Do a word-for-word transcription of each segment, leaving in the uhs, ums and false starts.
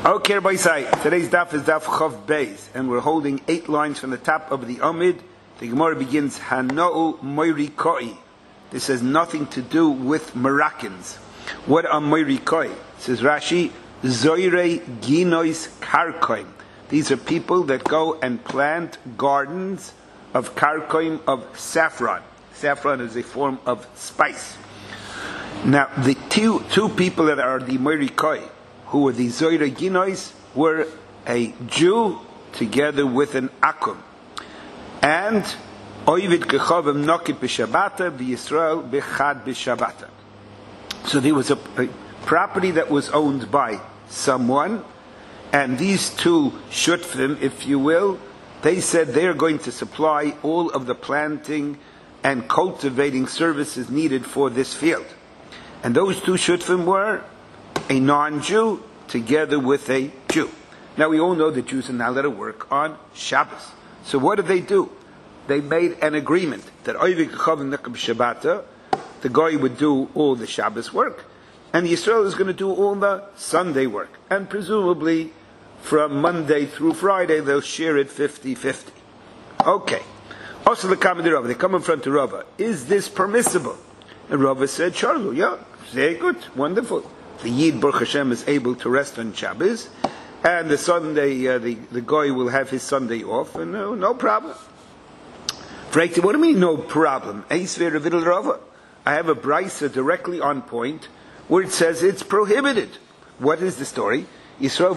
Okay, Rabbi Say, today's daf is daf Chav Beis, and we're holding eight lines from the top of the Amid. The Gemara begins, Hana'u Moiri Koi. This has nothing to do with Moroccans. What are Moiri Koi? Says Rashi, Zoire Ginois Karkoim. These are people that go and plant gardens of Karkoim, of saffron. Saffron is a form of spice. Now, the two, two people that are the Moiri Koi, who were the Zoire Ginois, were a Jew together with an Akum. And Oivid Kechavim Nokit B'Shabbata, B'Yisrael B'Chad B'Shabbata. So there was a, a property that was owned by someone, and these two Shutfim, if you will, they said they're going to supply all of the planting and cultivating services needed for this field. And those two Shutfim were a non-Jew together with a Jew. Now we all know that Jews are not allowed to work on Shabbos. So what did they do? They made an agreement that the guy would do all the Shabbos work, and Yisrael is going to do all the Sunday work. And presumably from Monday through Friday they'll share it fifty-fifty. Okay. Also the Kamei Rava, they come in front of Rava. Is this permissible? And Rava said, Charlu, yeah, very good, wonderful. The Yid, Baruch Hashem, is able to rest on Shabbos, and the Sunday, uh, the, the guy will have his Sunday off, and no, no problem. What do you mean, no problem? I have a brisa directly on point, where it says it's prohibited. What is the story? Yisrael,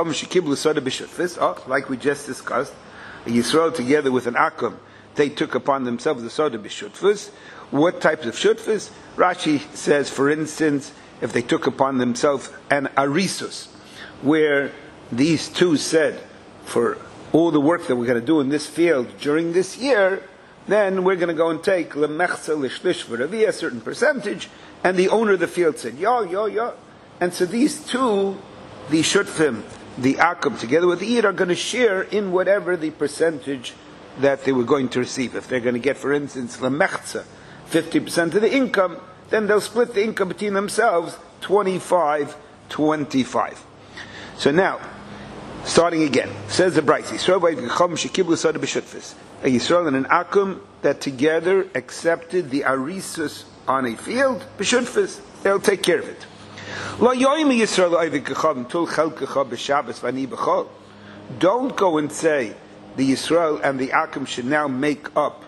oh, like we just discussed, Yisrael together with an Akum, they took upon themselves the Soda B'Shutfus. What types of Shutfus? Rashi says, for instance, if they took upon themselves an arisus, where these two said, for all the work that we're going to do in this field during this year, then we're going to go and take lemechza lishlish v'ravi, a certain percentage, and the owner of the field said, yo, yo, yo. And so these two, the shutfim, the akum, together with the yid, are going to share in whatever the percentage that they were going to receive. If they're going to get, for instance, lemechza, fifty percent of the income, then they'll split the income between themselves, twenty-five twenty-five. So now, starting again, says the Braisi, a Yisrael and an Akum that together accepted the arisus on a field, b'shutfis, they'll take care of it. Don't go and say the Yisrael and the Akum should now make up,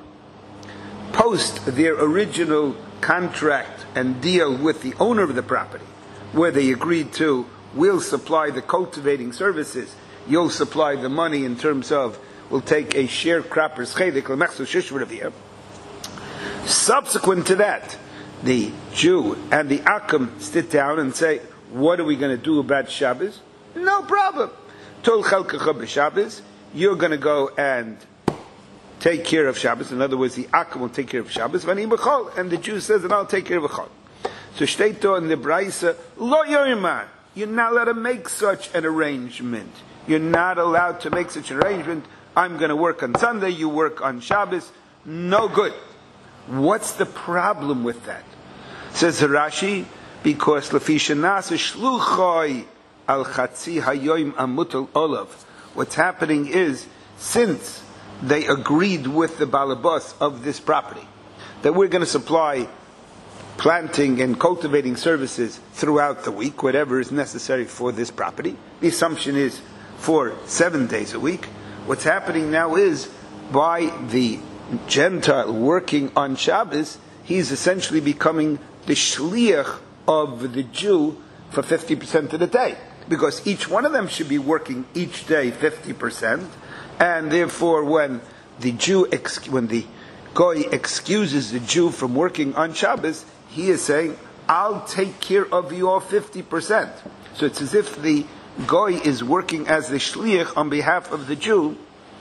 post their original contract and deal with the owner of the property, where they agreed to, we'll supply the cultivating services, you'll supply the money in terms of, we'll take a sharecropper's chedek, lemechzu shishv'raviyah. Subsequent to that, the Jew and the Akum sit down and say, what are we going to do about Shabbos? No problem. Tol chelkecha b'Shabbos, you're going to go and take care of Shabbos. In other words, the Akum will take care of Shabbos, and the Jew says, and I'll take care of Chol. So Shteito in the Braisa, Lo Yorimar, you're not allowed to make such an arrangement. You're not allowed to make such an arrangement. I'm going to work on Sunday, you work on Shabbos. No good. What's the problem with that? Says Rashi, because Lefisha Nasa Shluchoi al Chatzi Hayoim Amutal Olav. What's happening is, since they agreed with the balabas of this property that we're going to supply planting and cultivating services throughout the week, whatever is necessary for this property. The assumption is for seven days a week. What's happening now is, by the Gentile working on Shabbos, he's essentially becoming the shliach of the Jew for fifty percent of the day, because each one of them should be working each day fifty percent. And therefore, when the Jew, ex- when the Goy excuses the Jew from working on Shabbos, he is saying, I'll take care of your fifty percent. So it's as if the Goy is working as the shliach on behalf of the Jew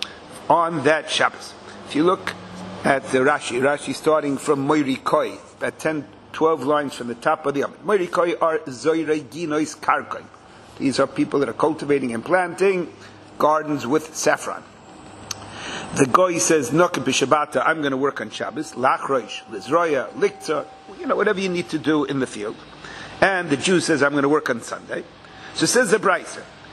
on that Shabbos. If you look at the Rashi, Rashi starting from Moiri Koi, about ten, twelve lines from the top of the Amid. Moiri Koi are Zoire Ginois Karkoi. These are people that are cultivating and planting gardens with saffron. The Goy says, Nokim b'Shabbata, I'm going to work on Shabbos, Lachroish, Lizroya, Likta, you know, whatever you need to do in the field. And the Jew says, I'm going to work on Sunday. So says the Braisa,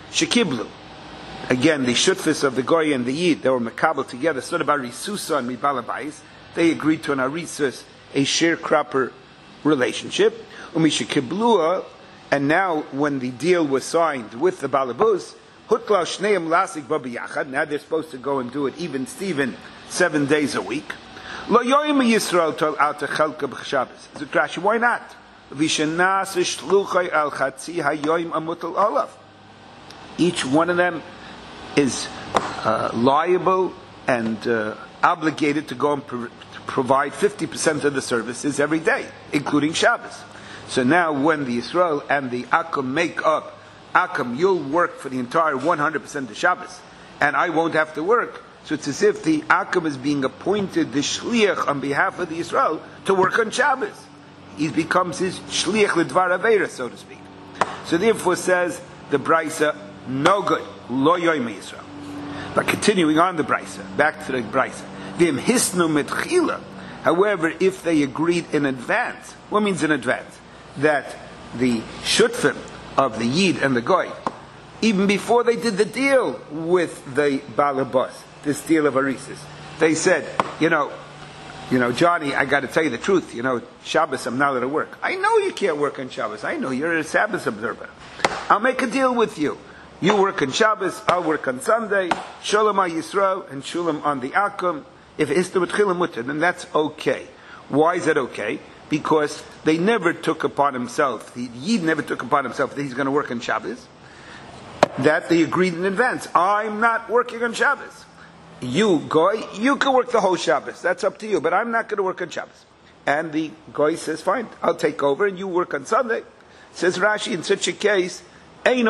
Shekiblu. Again, the shutfis of the goy and the yid, they were makabel together. Sort of arisusa and mibalabais. They agreed to an arisus, a sharecropper relationship. Umishikeblua, and now when the deal was signed with the balabus, hutla shneim lasik babiyachad. Now they're supposed to go and do it even Stephen seven days a week. Lo yoyim Yisrael tol out chelka b'Shabbos. Zukrashi, why not? Vishanas shluchay al chatzi hayoyim amutal olav. Each one of them is uh, liable and uh, obligated to go and pro- to provide fifty percent of the services every day, including Shabbos. So now when the Yisrael and the Akum make up, Akum, you'll work for the entire one hundred percent of Shabbos, and I won't have to work. So it's as if the Akum is being appointed the Shliach on behalf of the Yisrael to work on Shabbos. He becomes his Shliach L'dvar Aveira, so to speak. So therefore says the Brisa, no good. Lo yoyim Yisrael. But continuing on the Brisa, back to the Brisa. V'im hisnu mitchila. However, if they agreed in advance, what means in advance? That the shutfim of the Yid and the Goy, even before they did the deal with the Balabas, this deal of Arisis, they said, you know, you know, Johnny, I got to tell you the truth. You know, Shabbos, I'm not allowed to work. I know you can't work on Shabbos. I know you're a Sabbath observer. I'll make a deal with you. You work on Shabbos, I'll work on Sunday, Shalom Yisrael, and Shalom on the Akum. If it's the B'tchila Mutter, then that's okay. Why is that okay? Because they never took upon himself, the Yid never took upon himself that he's going to work on Shabbos. That they agreed in advance. I'm not working on Shabbos. You, Goy, you can work the whole Shabbos. That's up to you, but I'm not going to work on Shabbos. And the Goy says, fine, I'll take over and you work on Sunday. Says Rashi, in such a case, when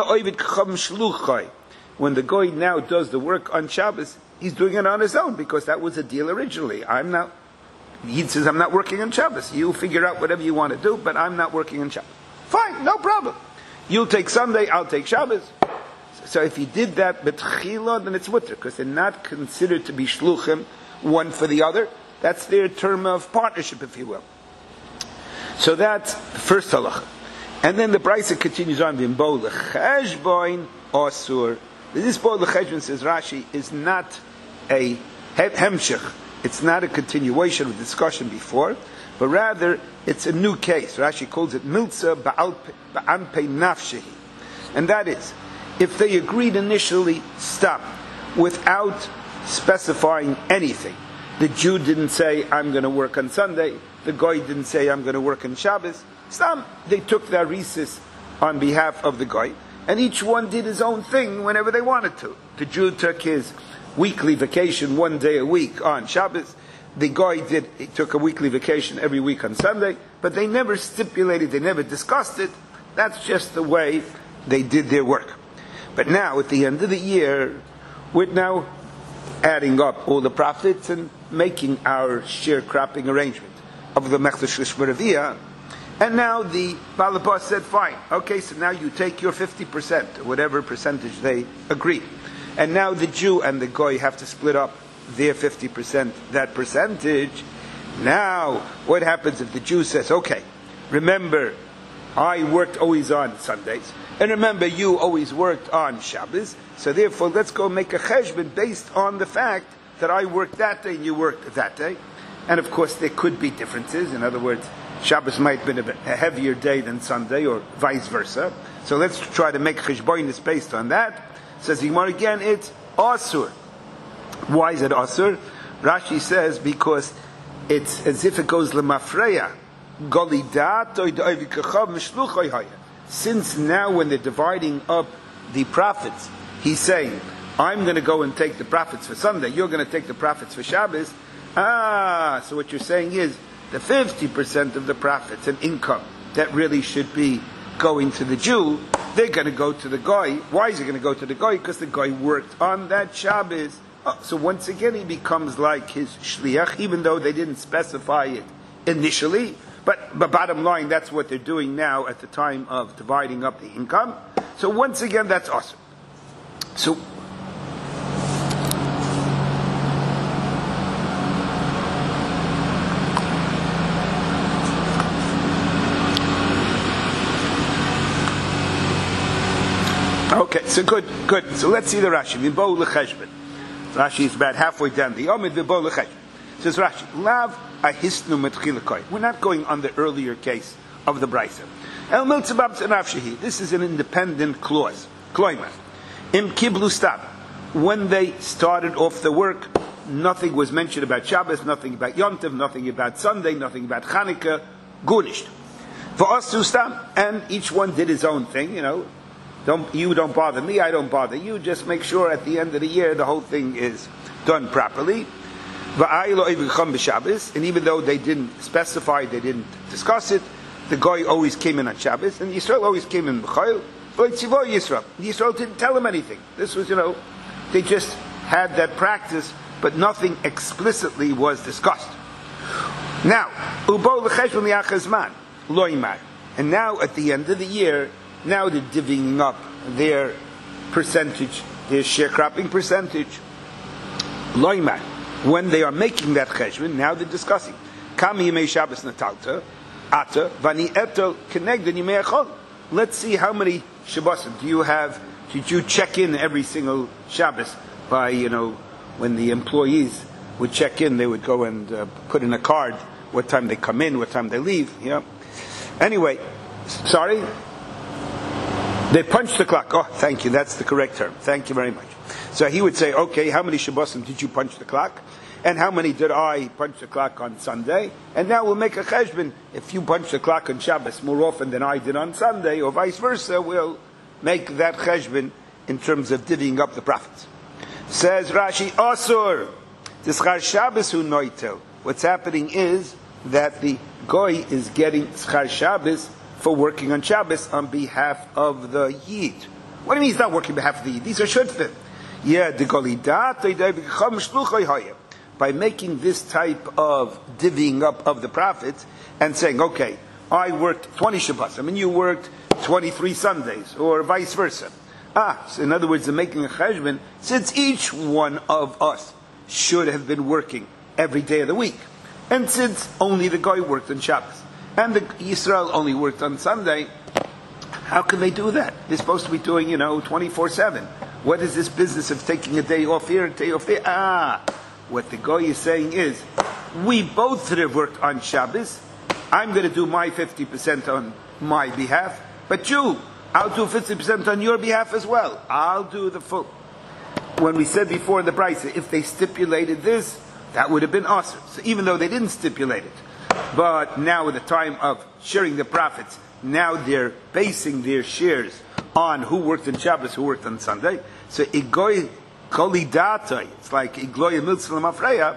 the Goy now does the work on Shabbos, he's doing it on his own because that was a deal originally. I'm not, he says, I'm not working on Shabbos. You figure out whatever you want to do, but I'm not working on Shabbos. Fine, no problem. You'll take Sunday, I'll take Shabbos. So if he did that betchila, then it's mutter, because they're not considered to be shluchim, one for the other. That's their term of partnership, if you will. So that's the first halacha. And then the Brisa continues on, Vimbo l'cheshboin osur. This bo l'cheshboin, says Rashi, is not a hemshech. It's not a continuation of the discussion before, but rather it's a new case. Rashi calls it milza ba'anpei nafshehi. And that is, if they agreed initially, stop, without specifying anything. The Jew didn't say, I'm going to work on Sunday. The Goy didn't say, I'm going to work on Shabbos. Stop. They took their risis on behalf of the Goy, and each one did his own thing whenever they wanted to. The Jew took his weekly vacation one day a week on Shabbos. The Goy did, he took a weekly vacation every week on Sunday, but they never stipulated, they never discussed it. That's just the way they did their work. But now, at the end of the year, we're now adding up all the profits and making our sharecropping arrangement of the Mechta Shlish. And now the Balabas said, fine, okay, so now you take your fifty percent, whatever percentage they agreed. And now the Jew and the Goy have to split up their fifty percent, that percentage. Now, what happens if the Jew says, okay, remember, I worked always on Sundays, and remember, you always worked on Shabbos, so therefore let's go make a cheshbon based on the fact that I worked that day and you worked that day. And of course, there could be differences. In other words, Shabbos might have been a heavier day than Sunday, or vice versa. So let's try to make cheshbonis based on that. Says Yigmar again, it's asur. Why is it asur? Rashi says because it's as if it goes lemafreya. Since now when they're dividing up the profits, he's saying, I'm going to go and take the profits for Sunday, you're going to take the profits for Shabbos. Ah, so what you're saying is, the fifty percent of the profits and income that really should be going to the Jew, they're going to go to the Goy. Why is it going to go to the Goy? Because the Goy worked on that Shabbos. Oh, so once again he becomes like his shliach, even though they didn't specify it initially. But, but bottom line, that's what they're doing now at the time of dividing up the income. So once again, that's awesome. So Okay, so good, good. So let's see the Rashi. V'bo l'cheshbon. Rashi is about halfway down the Omid. V'bo l'cheshbon. Says Rashi, Lav ahisnu metchilakoi. We're not going on the earlier case of the Brisa. El miltzabab tzanafshehi. This is an independent clause. Kloimer. Im kiblu stab. When they started off the work, nothing was mentioned about Shabbos, nothing about Yom Tov, nothing about Sunday, nothing about Chanukah. Gunisht. For us to stam, and each one did his own thing. You know, don't you don't bother me, I don't bother you. Just make sure at the end of the year the whole thing is done properly. And even though they didn't specify, they didn't discuss it, the guy always came in on Shabbos, and Yisrael always came in B'chayil. But Yisrael, Yisrael didn't tell him anything. This was, you know, they just had that practice, but nothing explicitly was discussed. Now, Ubo l'cheshbon li'achazman loimar, and now at the end of the year, now they're divvying up their percentage, their sharecropping percentage. Loimar. When they are making that cheshbon, now they're discussing. Kam yimei Shabbos natalta, ata, vani etel kenegden yimei achol. Let's see how many Shabbosim do you have. Did you check in every single Shabbos by, you know, when the employees would check in, they would go and uh, put in a card what time they come in, what time they leave. Yeah. Anyway, sorry? They punch the clock. Oh, thank you. That's the correct term. Thank you very much. So he would say, okay, how many Shabbosim did you punch the clock? And how many did I punch the clock on Sunday? And now we'll make a cheshbon. If you punch the clock on Shabbos more often than I did on Sunday, or vice versa, we'll make that cheshbon in terms of divvying up the profits. Says Rashi, Asur, Tischar Shabbos hu noitel. What's happening is that the goy is getting Tischar Shabbos for working on Shabbos on behalf of the Yid. What do you mean he's not working on behalf of the Yid? These are shutfim. Yeah, the golidat by making this type of divvying up of the profits and saying, okay, I worked twenty Shabbos, I mean you worked twenty-three Sundays, or vice versa. Ah, so in other words, they're making a cheshbon, since each one of us should have been working every day of the week, and since only the guy worked on Shabbos, and the Yisrael only worked on Sunday, how can they do that? They're supposed to be doing, you know, twenty-four seven. What is this business of taking a day off here, a day off there? Ah, what the guy is saying is, we both have worked on Shabbos. I'm going to do my fifty percent on my behalf, but you, I'll do fifty percent on your behalf as well. I'll do the full. When we said before in the Brisa, if they stipulated this, that would have been awesome. So even though they didn't stipulate it, but now at the time of sharing the profits, now they're basing their shares on who worked on Shabbos, who worked on Sunday. So igoy kolidata, it's like igloy miltzal mafreya,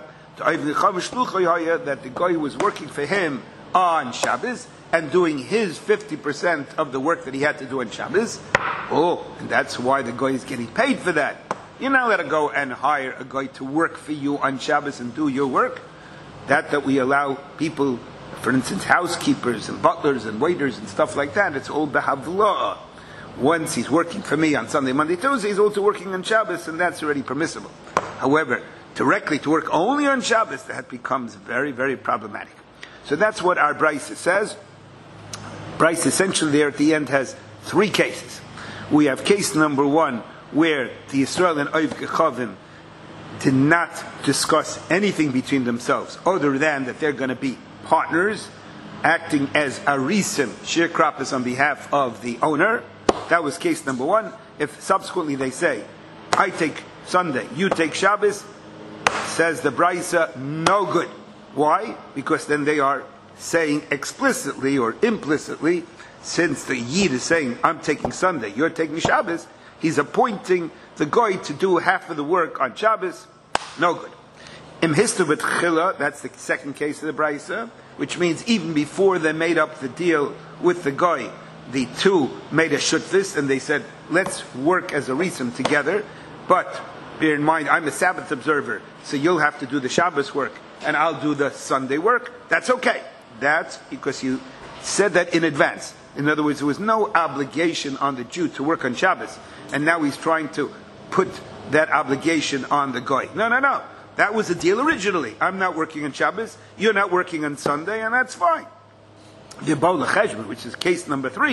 that the guy was working for him on Shabbos and doing his fifty percent of the work that he had to do on Shabbos. Oh, and that's why the guy is getting paid for that. You're not allowed to go and hire a guy to work for you on Shabbos and do your work. That that we allow people, for instance, housekeepers and butlers and waiters and stuff like that, it's all behavlah. Once he's working for me on Sunday, Monday, Tuesday, he's also working on Shabbos, and that's already permissible. However, directly to work only on Shabbos, that becomes very, very problematic. So that's what our Brisa says. Brisa essentially there at the end has three cases. We have case number one, where the Yisrael and Oiv Gechavim did not discuss anything between themselves, other than that they're going to be partners, acting as arisim, sharecroppers on behalf of the owner. That was case number one. If subsequently they say, I take Sunday, you take Shabbos, says the Brisa, no good. Why? Because then they are saying explicitly or implicitly, since the Yid is saying, I'm taking Sunday, you're taking Shabbos, he's appointing the Goy to do half of the work on Shabbos, no good. Im histu b'tchila, that's the second case of the Brisa, which means even before they made up the deal with the Goy, the two made a shutvis, and they said, let's work as a reason together, but bear in mind, I'm a Sabbath observer, so you'll have to do the Shabbos work, and I'll do the Sunday work. That's okay. That's because you said that in advance. In other words, there was no obligation on the Jew to work on Shabbos, and now he's trying to put that obligation on the Goy. No, no, no. That was the deal originally. I'm not working on Shabbos, you're not working on Sunday, and that's fine. The Baal Cheshbon, which is case number three,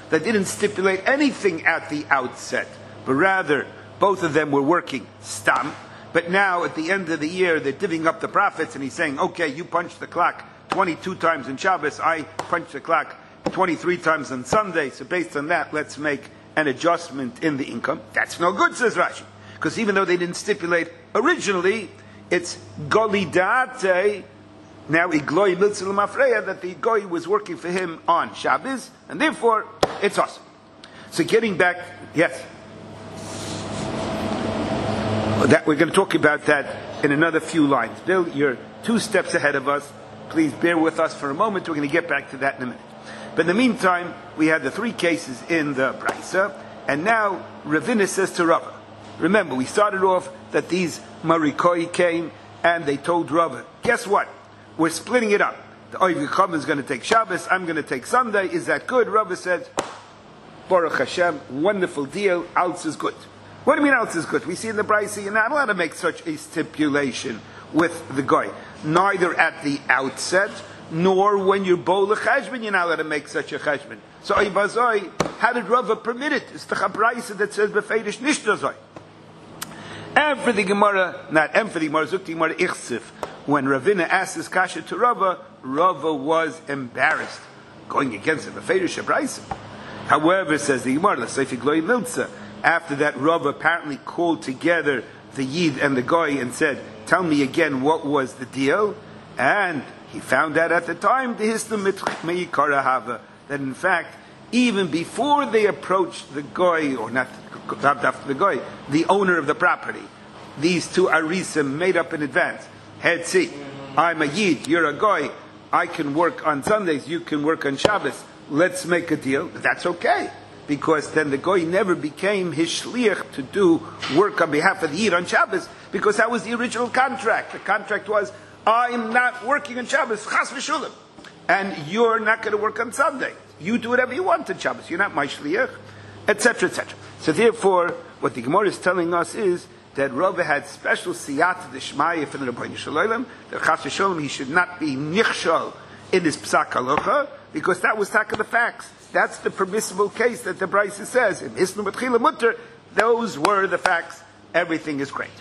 that didn't stipulate anything at the outset, but rather both of them were working stam. But now at the end of the year, they're divvying up the profits, and he's saying, okay, you punch the clock twenty-two times in Shabbos, I punch the clock twenty-three times on Sunday, so based on that, let's make an adjustment in the income. That's no good, says Rashi, because even though they didn't stipulate originally, it's goli da'ate, now igloi miltzil mafreya, that the goy was working for him on Shabbos, and therefore it's awesome. So getting back, yes, that we're going to talk about that in another few lines. Bill, you're two steps ahead of us. Please bear with us for a moment. We're going to get back to that in a minute. But in the meantime, we had the three cases in the Brisa, and now Ravina says to Rava. Remember, we started off that these Marikoi came and they told Rava, guess what? We're splitting it up. The Oiv Yecham is going to take Shabbos, I'm going to take Sunday. Is that good? Rava said, Baruch Hashem, wonderful deal, Alts is good. What do you mean Alts is good? We see in the Brisa, you're not allowed to make such a stipulation with the guy. Neither at the outset, nor when you're bowl a cheshbon, you're not allowed to make such a cheshbon. So, Ibazoi, how did Rava permit it? It's the Chabraisa that says befeidish nishtazoi. And for the Gemara, not and for the Gemara, Zukti Gemara Ichsif, when Ravina asked this kasha to Rava, Rava was embarrassed, going against the befeidish Chabraisa. However, says the Gemara, L'seifik Loi Miltza, after that, Rava apparently called together the Yid and the Goy and said, tell me again what was the deal. And he found out at the time that in fact, even before they approached the Goy, or not after the Goy, the owner of the property, these two Arisim made up in advance. Hetzi, I'm a Yid, you're a Goy, I can work on Sundays, you can work on Shabbos, let's make a deal. That's okay, because then the Goy never became his shliach to do work on behalf of the Yid on Shabbos, because that was the original contract. The contract was, I'm not working on Shabbos, chas v'shulim, and you're not going to work on Sunday. You do whatever you want on Shabbos. You're not my shliach, et cetera, et cetera. So therefore, what the Gemara is telling us is that Rava had special siyata d'shmaya from the Rabbeinu Shalom, that chas v'shulim he should not be nichshal in his psak halacha, because that was taka the facts. That's the permissible case that the Brisa says. In Isnu B'tchila Mutter, those were the facts. Everything is great.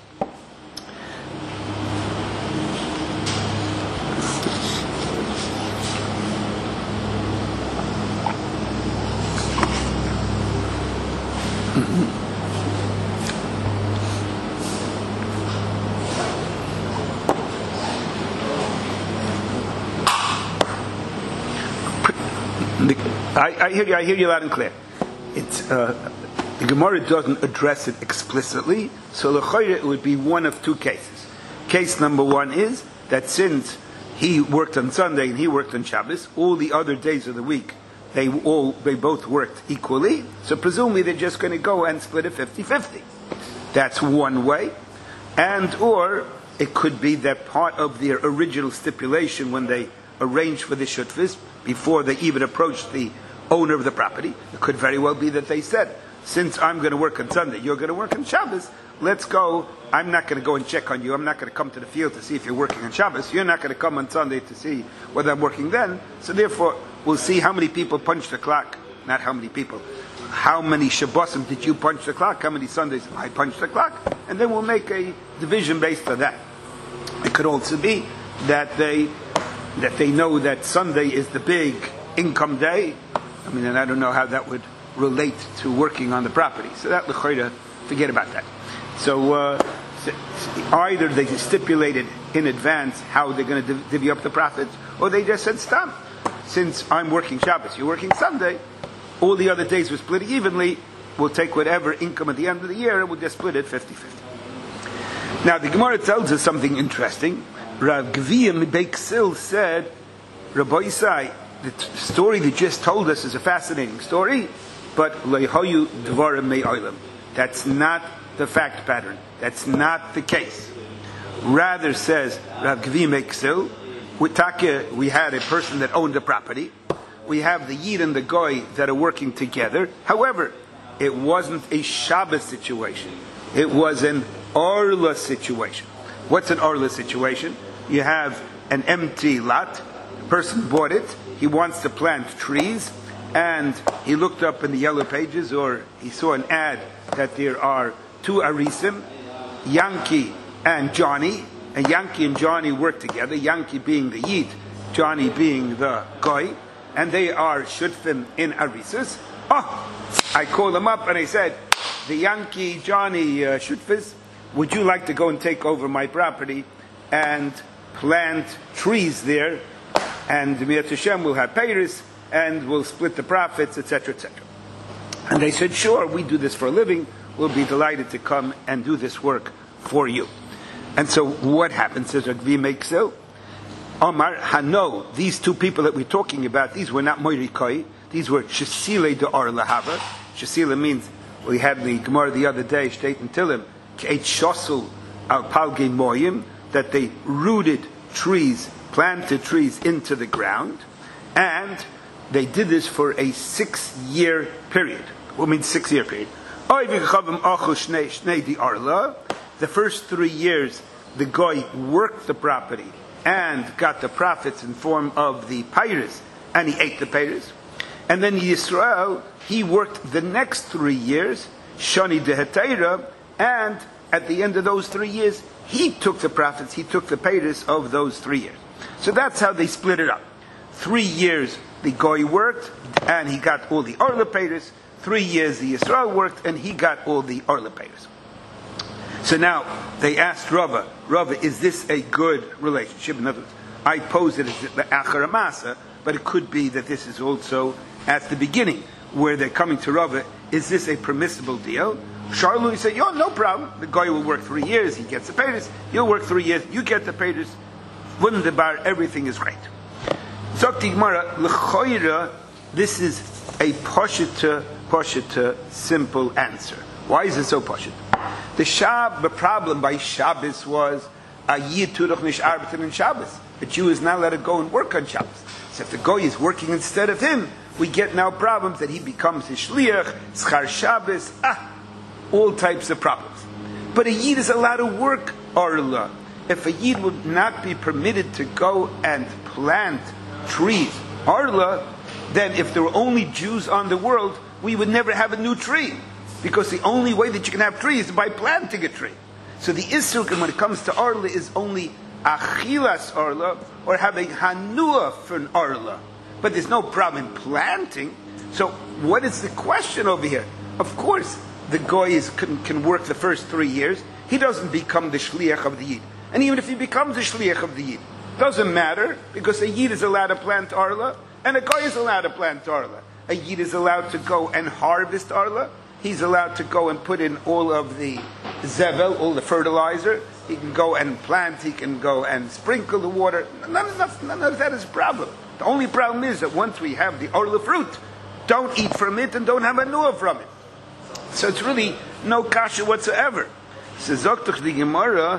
I, I hear you. I hear you loud and clear. It's uh, the Gemara doesn't address it explicitly, so l'chayre it would be one of two cases. Case number one is that since he worked on Sunday and he worked on Shabbos, all the other days of the week they all they both worked equally. So presumably they're just going to go and split it fifty-fifty. That's one way, and or it could be that part of their original stipulation when they arranged for the shutfis before they even approached the owner of the property, it could very well be that they said, since I'm going to work on Sunday, you're going to work on Shabbos, let's go, I'm not going to go and check on you, I'm not going to come to the field to see if you're working on Shabbos, you're not going to come on Sunday to see whether I'm working then, so therefore we'll see how many people punch the clock, not how many people, how many Shabbosim did you punch the clock, how many Sundays I punched the clock, and then we'll make a division based on that. It could also be that they that they know that Sunday is the big income day. I mean, and I don't know how that would relate to working on the property. So that, l'chayra, forget about that. So uh, either they stipulated in advance how they're going to div- divvy up the profits, or they just said, stop. Since I'm working Shabbos, you're working Sunday, all the other days we're splitting evenly, we'll take whatever income at the end of the year and we'll just split it fifty-fifty. Now, the Gemara tells us something interesting. Rav Gvia Mibeksil said, Rabbi Yisai, the t- story that you just told us is a fascinating story, but Leihoyu Dvarim Me'olam. That's not the fact pattern. That's not the case. Rather, says Rav Gvia Mibeksil, we had a person that owned the property. We have the Yid and the Goy that are working together. However, it wasn't a Shabbos situation. It was an Orla situation. What's an Orla situation? You have an empty lot. The person bought it. He wants to plant trees. and he looked up in the yellow pages, or he saw an ad that there are two Arisim, Yankee and Johnny, and Yankee and Johnny work together, Yankee being the Yid, Johnny being the Goy, and they are Shutfim in Arisus. Oh, I called them up and I said, the Yankee, Johnny uh, Shutfis, would you like to go and take over my property and plant trees there, and Mir Hashem will have payers, and we'll split the profits, et cetera, et cetera. And they said, sure, we do this for a living, we'll be delighted to come and do this work for you. And so what happens, says Ragvi Meksil? Omar, Hano, these two people that we're talking about, these were not Moirikai, these were Shesile de Or Lahava. Shesile means, we had the Gemara the other day, Shteit and Tilim, K'eit Shosul al Palge Moyim, that they rooted trees, planted trees into the ground, and they did this for a six-year period. What means six-year period? The first three years, the guy worked the property and got the profits in form of the payros, and he ate the payros. And then Yisrael, he worked the next three years, Shani Dehetera, and at the end of those three years, he took the profits, he took the payros of those three years. So that's how they split it up. Three years the Goy worked, and he got all the Orla payros. Three years the Yisrael worked, and he got all the Orla payros. So now, they asked Rava, Rava, is this a good relationship? In other words, I pose it as the Achar Amasa, but it could be that this is also at the beginning, where they're coming to Rava, is this a permissible deal? Sharlu said, yo, no problem. The guy will work three years, he gets the payros. You'll work three years, you get the payros. Wouldn't the bar, everything is great. Zokti Gemara, l'choira, this is a poshita, poshita, simple answer. Why is it so poshit? The shab, the problem by Shabbos was a yid turuch nish arbeten in Shabbos. A Jew is not allowed to go and work on Shabbos. So if the goy is working instead of him, we get now problems that he becomes his shliach, schar Shabbos, ah, all types of problems. But a yid is allowed to work arla. If a yid would not be permitted to go and plant trees, arla, then if there were only Jews on the world, we would never have a new tree. Because the only way that you can have trees is by planting a tree. So the Isser, when it comes to arla, is only achilas arla, or have a hanua for an arla. But there's no problem in planting. So what is the question over here? Of course, the goy is, can, can work the first three years. He doesn't become the shliach of the yid. And even if he becomes the shliach of the yid, doesn't matter, because a yid is allowed to plant arla, and a goy is allowed to plant arla. A yid is allowed to go and harvest arla. He's allowed to go and put in all of the zevel, all the fertilizer. He can go and plant, he can go and sprinkle the water. None of, none of that is a problem. The only problem is that once we have the orla fruit, don't eat from it and don't have a nuah from it. So it's really no kasha whatsoever. So Zoktach the Gemara,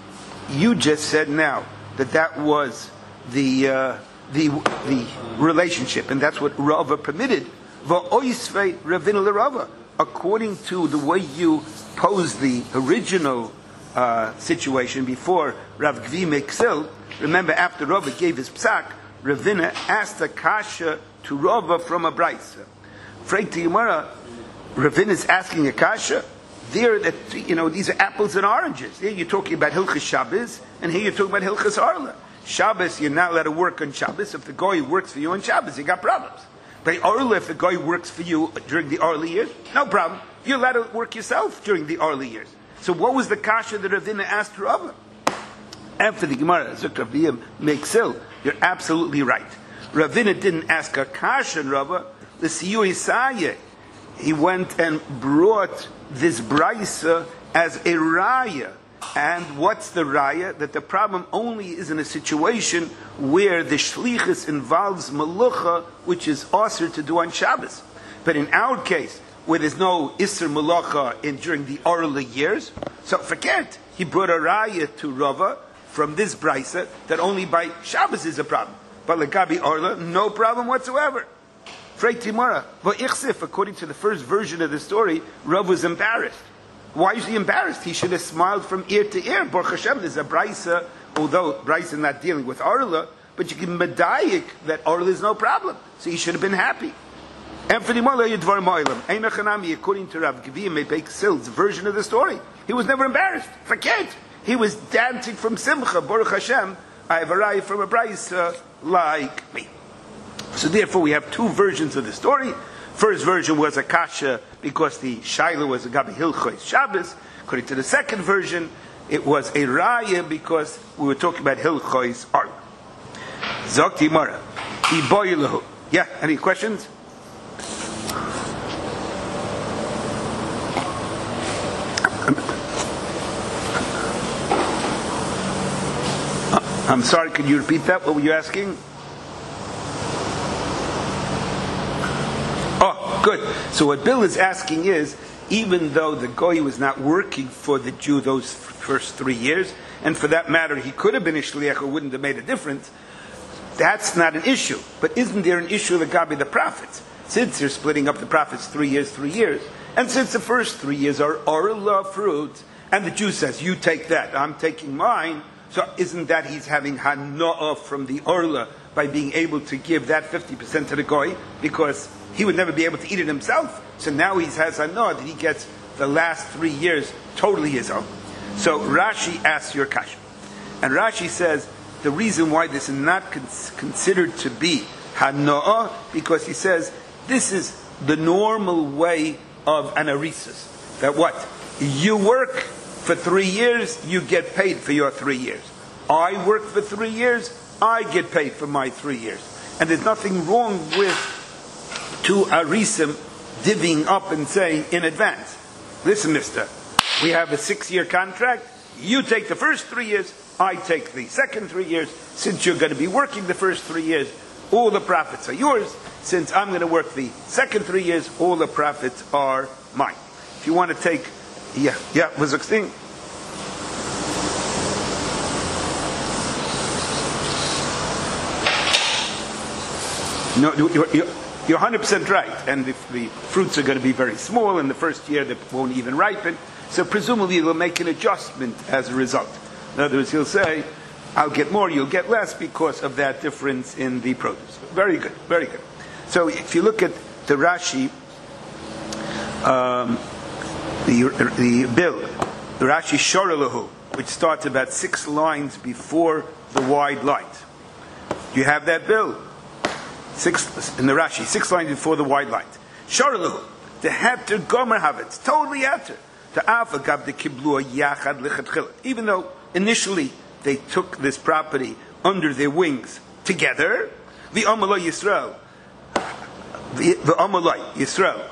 you just said now that that was the uh, the the relationship, and that's what Rava permitted. Va'oisvei Ravina l'Rava. According to the way you posed the original uh, situation before Rav Gvi Meksil, remember after Rava gave his psak, Ravina asked a kasha to Rava from a brayso. Freit Gemara, Ravina is asking a kasha. There, that you know, these are apples and oranges. Here you're talking about Hilchas Shabbos, and here you're talking about Hilchas Arla. Shabbos, you're not allowed to work on Shabbos. If the goy works for you on Shabbos, you got problems. But Arla, if the guy works for you during the early years, no problem. You're allowed to work yourself during the early years. So what was the kasha that Ravina asked Rava? After the Gemara, Zukraviyam Meksil, you're absolutely right. Ravina didn't ask a kasha, Rava. The Siyu Isaiah, he went and brought this braysa as a raya. And what's the raya? That the problem only is in a situation where the shlichus involves malucha, which is asr to do on Shabbos. But in our case, where there's no isser malacha in during the early years, so forget. He brought a raya to Rava from this braysa that only by Shabbos is a problem. But legabi arla, no problem whatsoever. Freit Timara, v'Ichsif, according to the first version of the story, Rav was embarrassed. Why is he embarrassed? He should have smiled from ear to ear. Baruch Hashem, there's a braysa, although braysa not dealing with arla, but you can medayik that arla is no problem. So he should have been happy. And for the Malay Dvar Moilam, Einachanami, according to Rav Gvia Mepek Sil's version of the story, he was never embarrassed. Forget. He was dancing from Simcha, Baruch Hashem. I have arrived from a brisa like me. So therefore, we have two versions of the story. First version was a kasha because the shaila was a gabi hilchos Shabbos. According to the second version, it was a raya because we were talking about hilchos art. Zokti Mara, iboyilahu. Yeah, any questions? I'm sorry, could you repeat that? What were you asking? Oh, good. So what Bill is asking is, even though the goy was not working for the Jew those first three years, and for that matter, he could have been a shliach, it wouldn't have made a difference, that's not an issue. But isn't there an issue that got be the prophets? Since you're splitting up the prophets three years, three years, and since the first three years are orla fruit, and the Jew says, you take that, I'm taking mine, so isn't that he's having hana'ah from the orla by being able to give that fifty percent to the goy, because he would never be able to eat it himself. So now he has hana'ah that he gets the last three years totally his own. So Rashi asks your kasha. And Rashi says the reason why this is not cons- considered to be hana'ah, because he says this is the normal way of an arisus. That what? You work for three years, you get paid for your three years. I work for three years, I get paid for my three years. And there's nothing wrong with two arisim divvying up and saying in advance, listen, mister, we have a six-year contract, you take the first three years, I take the second three years. Since you're going to be working the first three years, all the profits are yours. Since I'm going to work the second three years, all the profits are mine. If you want to take, yeah, yeah, was it thing? No, you're, you're, you're one hundred percent right. And if the fruits are going to be very small in the first year, they won't even ripen. So presumably they'll make an adjustment as a result. In other words, he'll say, I'll get more, you'll get less because of that difference in the produce. Very good, very good. So if you look at the Rashi, um, the, the bill, the Rashi Shorelahu, which starts about six lines before the wide lines. Do you have that bill? Six, in the Rashi, six lines before the wide lines. Shorelahu, the heter gomer havitz, totally heter. Even though initially they took this property under their wings together, the Amalai Yisrael, the Amalai Yisrael,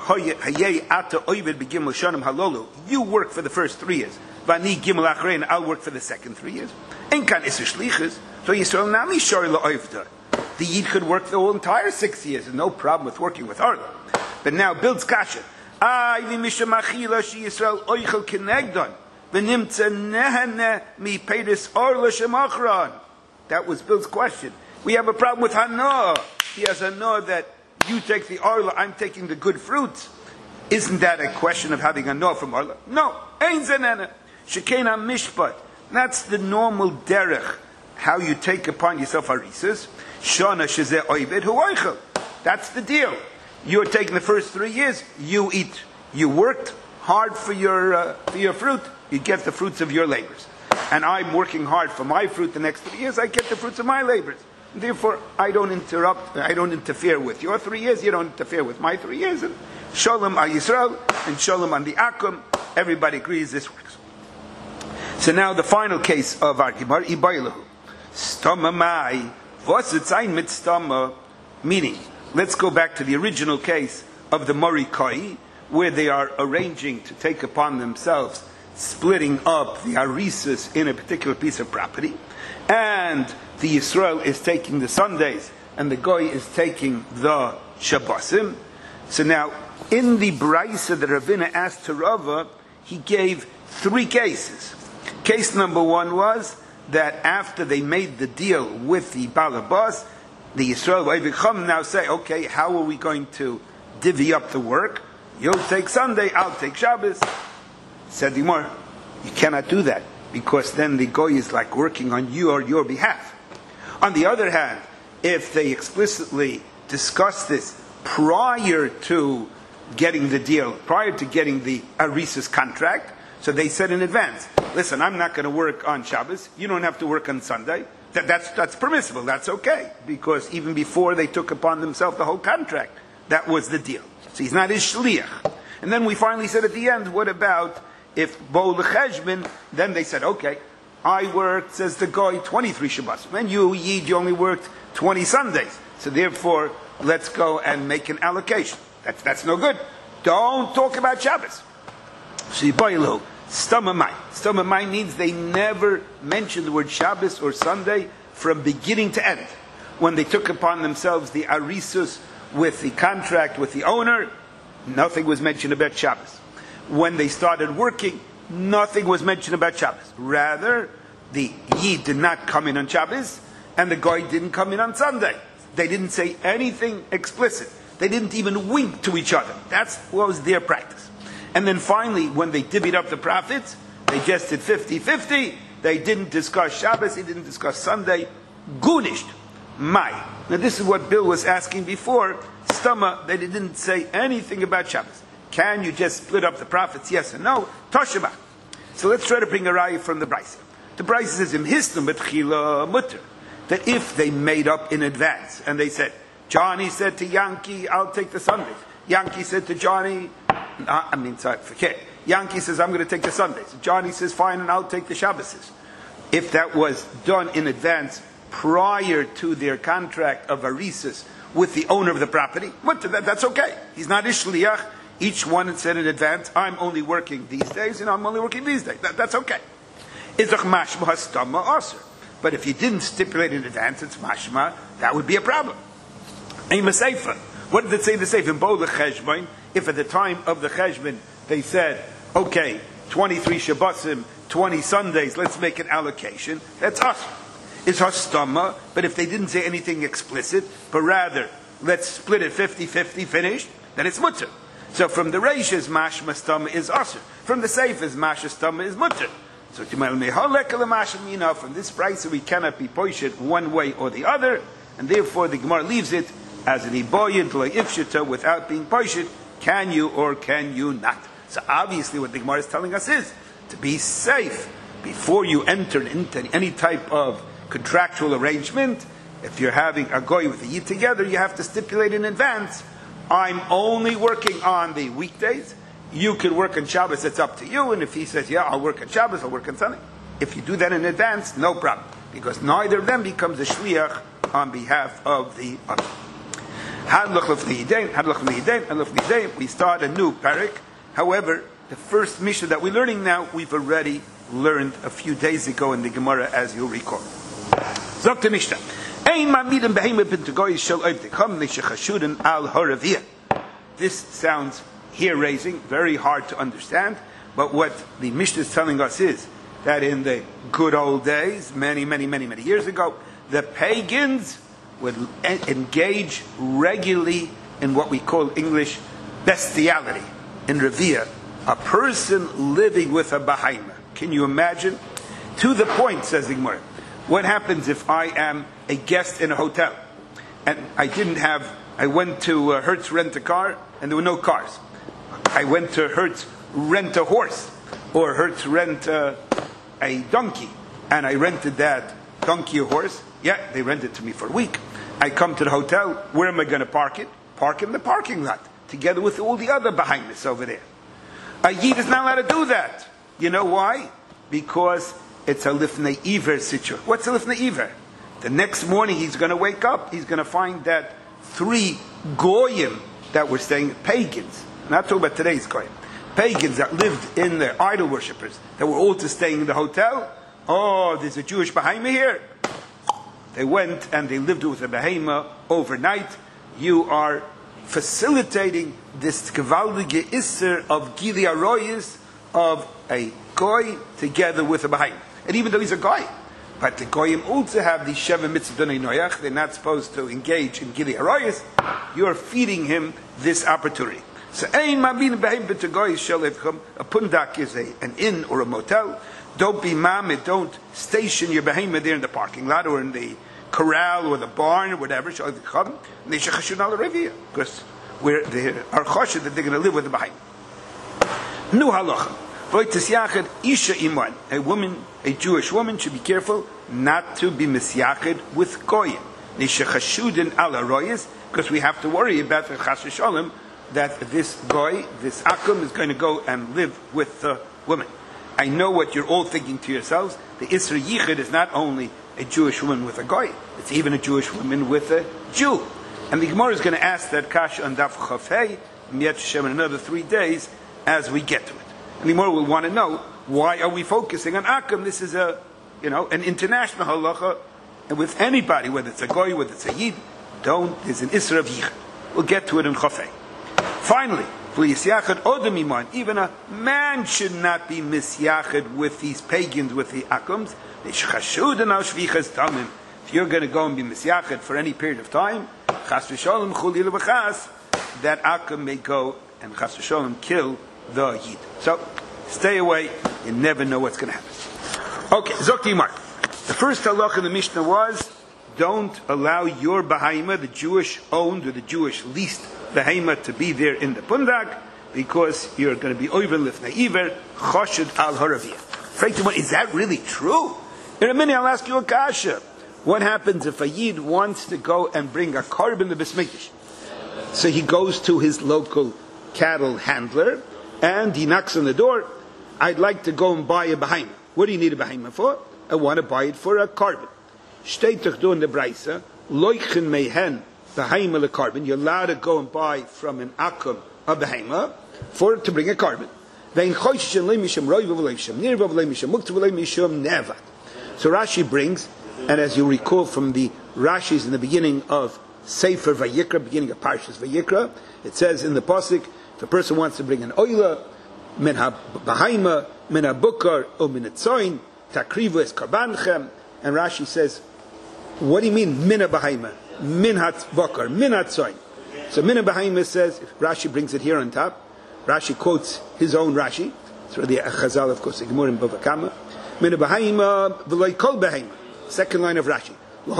you work for the first three years, Vani Gimel Achrein, I'll work for the second three years. Enkan Isser Shlichus, so Yisrael Nami Shori La'oivda. The Yid could work the whole entire six years, and no problem with working with Arla. But now builds kasha. Ay vi mishamachila shi Yisrael oichel kenegdon v'nimtza nehane mi peiris Arla shemachron. That was Bill's question. We have a problem with Hanoah. He has Hanoah that you take the Arla, I'm taking the good fruits. Isn't that a question of having Hanoah from Arla? No. Ein zenene. Shekena mishpat. That's the normal derech. How you take upon yourself harisus. Shana shezeh oived hu oichel. That's the deal. You're taking the first three years, you eat. You worked hard for your uh, for your fruit, you get the fruits of your labors. And I'm working hard for my fruit the next three years, I get the fruits of my labors. Therefore, I don't interrupt, I don't interfere with your three years, you don't interfere with my three years. And Shalom al Yisrael and Shalom on the Akum, everybody agrees this works. So now the final case of our Gemara, Ibaylahu. Stama mai, was it sein mit stama, meaning, let's go back to the original case of the Morikai, where they are arranging to take upon themselves splitting up the Arisus in a particular piece of property, and the Yisrael is taking the Sundays, and the Goy is taking the Shabbosim. So now, in the Braisa that Ravina asked to Rava, he gave three cases. Case number one was that after they made the deal with the Balabas, the Yisrael Vayvicham now say, okay, how are we going to divvy up the work? You'll take Sunday, I'll take Shabbos. Said the Gemara, you cannot do that, because then the Goy is like working on you or your behalf. On the other hand, if they explicitly discuss this prior to getting the deal, prior to getting the Arisus contract. So they said in advance, listen, I'm not going to work on Shabbos. You don't have to work on Sunday. That, that's, that's permissible. That's okay. Because even before they took upon themselves the whole contract, that was the deal. So he's not his shliach. And then we finally said at the end, what about if Bo L'Cheshbon, then they said, okay, I worked, says the guy, twenty-three Shabbos. And you, Yid, you only worked twenty Sundays. So therefore, let's go and make an allocation. That's, that's no good. Don't talk about Shabbos. Shiboilu, stomamai. Stomamai means they never mentioned the word Shabbos or Sunday from beginning to end. When they took upon themselves the arisus with the contract with the owner, nothing was mentioned about Shabbos. When they started working, nothing was mentioned about Shabbos. Rather, the Yid did not come in on Shabbos, and the guy didn't come in on Sunday. They didn't say anything explicit. They didn't even wink to each other. That's what was their practice. And then finally, when they divvied up the profits, they just did fifty-fifty. They didn't discuss Shabbos, they didn't discuss Sunday. Gunished. Mai. Now this is what Bill was asking before. Stama, they didn't say anything about Shabbos. Can you just split up the profits, yes or no? Toshaba. So let's try to bring a raya from the Brisa. The Brisa says, Im histam betchila mutter. That if they made up in advance, and they said, Johnny said to Yankee, I'll take the Sundays. Yankee said to Johnny, I mean, sorry, forget. Yankee says, I'm going to take the Sundays. Johnny says, fine, and I'll take the Shabbos. If that was done in advance, prior to their contract of arisus with the owner of the property, what, that, that's okay. He's not a shliach. Each one said in advance, I'm only working these days, and I'm only working these days. That, that's okay. But if you didn't stipulate in advance, it's mashma, that would be a problem. What did it say in the Sefer? In Bo L'Cheshbon, if at the time of the Cheshbon they said, okay, twenty-three Shabbosim, twenty Sundays, let's make an allocation, that's us. It's hastama, but if they didn't say anything explicit, but rather, let's split it fifty-fifty, finished, then it's mutter. So from the Reish's mashma stama is asr. From the Sefer's mashma stama is mutter. So from this price we cannot be poished one way or the other, and therefore the Gemara leaves it as an iboyed ifshita without being poished. Can you or can you not? So obviously what the Gemara is telling us is to be safe before you enter into any type of contractual arrangement. If you're having a goy with a yid together, you have to stipulate in advance, I'm only working on the weekdays. You can work on Shabbos, it's up to you. And if he says, yeah, I'll work on Shabbos, I'll work on Sunday. If you do that in advance, no problem. Because neither of them becomes a shliach on behalf of the other. We start a new parak. However, the first Mishnah that we're learning now, we've already learned a few days ago in the Gemara, as you'll recall. Zok the Mishnah. This sounds hair-raising, very hard to understand, but what the Mishnah is telling us is that in the good old days, many, many, many, many years ago, the pagans would engage regularly in what we call English bestiality. In Revia, a person living with a behemoth. Can you imagine? To the point, says the Gemara. What happens if I am a guest in a hotel and I didn't have, I went to uh, Hertz rent a car and there were no cars. I went to Hertz rent a horse or Hertz rent uh, a donkey and I rented that donkey or horse. Yeah, they rented it to me for a week. I come to the hotel. Where am I going to park it? Park in the parking lot together with all the other behemoths over there. A Yid is not allowed to do that. You know why? Because it's a lifnei iver situation. What's a lifnei iver? The next morning he's going to wake up, he's going to find that three goyim that were staying, pagans, not talking about today's goyim, pagans that lived in the idol worshippers, that were all just staying in the hotel. Oh, there's a Jewish behemoth here. They went and they lived with a behemoth overnight. You are facilitating this gewaldige isser of gili aroyis of a goy together with a behemoth. And even though he's a goy, but the goyim also have the sheva mitzvah dunei noyach. They're not supposed to engage in gili aroyis. You're feeding him this opportunity. So ein mabin behemoth to goy shelevchem. A pundak is a an inn or a motel. Don't be mamid. Don't station your behemoth there in the parking lot or in the corral or the barn or whatever, because we're they are choshed that they're going to live with the behind. Nu halacha. Isha iman. A woman, a Jewish woman, should be careful not to be misyachid with goyim. Nishachashudin ala royas, because we have to worry about the chas v'shalom that this goy, this akum, is going to go and live with the woman. I know what you're all thinking to yourselves. The Isra Yichid is not only a Jewish woman with a goy, it's even a Jewish woman with a Jew. And the Gemara is going to ask that kasha on Daf Chafei, and yet Hashem in another three days as we get to it. And the Gemara will want to know, why are we focusing on akum? This is a, you know, an international halacha, and with anybody, whether it's a goy, whether it's a yid, don't, there's an Isra of Yichid. We'll get to it in Chafei. Finally, even a man should not be misyachid with these pagans, with the akums. If you're going to go and be misyachid for any period of time, chas v'sholem chulil v'chas, that akum may go and chas v'sholem kill the yid. So, stay away. You never know what's going to happen. Okay, Zokti Mar. The first halach in the Mishnah was, don't allow your behemoth, the Jewish owned or the Jewish leased behemoth, to be there in the pundak, because you're going to be over lifnei iver choshed al haraviyah. Is that really true? In a minute, I'll ask you a kasha. What happens if a yid wants to go and bring a korban to Beis Mikdash? So he goes to his local cattle handler and he knocks on the door. I'd like to go and buy a behemoth. What do you need a behemoth for? I want to buy it for a korban. Shteitach do in the Braisa, loichen mehen behemoth a korban. You're allowed to go and buy from an akum a behemoth for to bring a korban. So Rashi brings, and as you recall from the Rashis in the beginning of Sefer Vayikra, beginning of Parshas Vayikra, it says in the pasuk, if a person wants to bring an oila, min ha-bahayma, min ha-bukar, or min ha-tzoin, takrivu es karbanchem, and Rashi says, what do you mean, min ha-bahayma? Min ha-bukar, min ha-tzoin. So min ha-bahayma says, Rashi brings it here on top, Rashi quotes his own Rashi, it's really a chazal, of course, a gemur in Bava Kama, min ha-bahayma, v'loi kol bahayma. Second line of Rashi.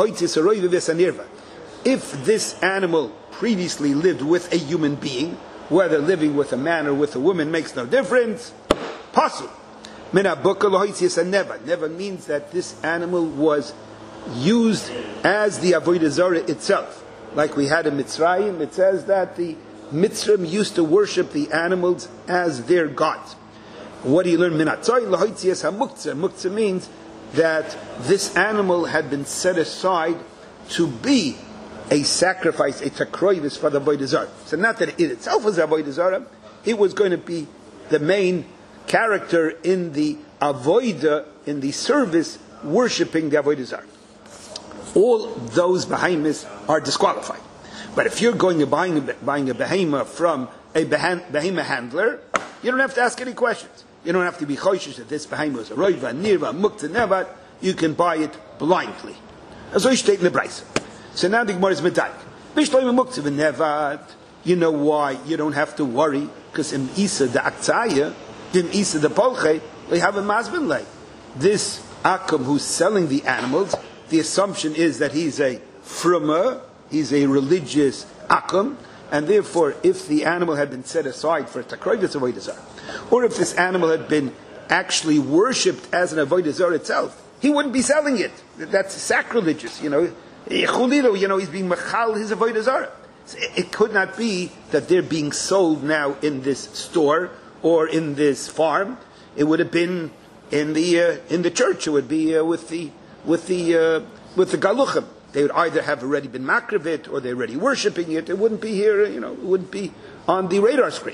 If this animal previously lived with a human being, whether living with a man or with a woman makes no difference, possible. Never. Never means that this animal was used as the Avodah Zarah itself. Like we had in Mitzrayim, it says that the Mitzrayim used to worship the animals as their gods. What do you learn? Muktzah means that this animal had been set aside to be a sacrifice, a takroivis for the Avodah Zarah. So not that it itself was Avodah Zarah, it was going to be the main character in the Avodah, in the service, worshipping the Avodah Zarah. All those behemoths are disqualified. But if you're going to buying a, buying a behemoth from a behemoth handler, you don't have to ask any questions. You don't have to be choishes that this behemoth is a roiva, nirva, mukta, nevat. You can buy it blindly. As I state in the Braisa. So now the Gemara is medayik. Bishloim mukta v'nevat. You know why you don't have to worry, because in Isa the Aktsaya, in Isa the Polche, they have a masbin lay. This akum who's selling the animals, the assumption is that he's a frumer, he's a religious akum, and therefore, if the animal had been set aside for a takroivis avodah zarah, or if this animal had been actually worshipped as an avodah zarah itself, he wouldn't be selling it. That's sacrilegious, you know. You know, he's being machal his avodah zarah. It could not be that they're being sold now in this store or in this farm. It would have been in the uh, in the church. It would be uh, with the with the uh, with the galuchim. They would either have already been makrivit or they're already worshipping it. It wouldn't be here, you know, it wouldn't be on the radar screen.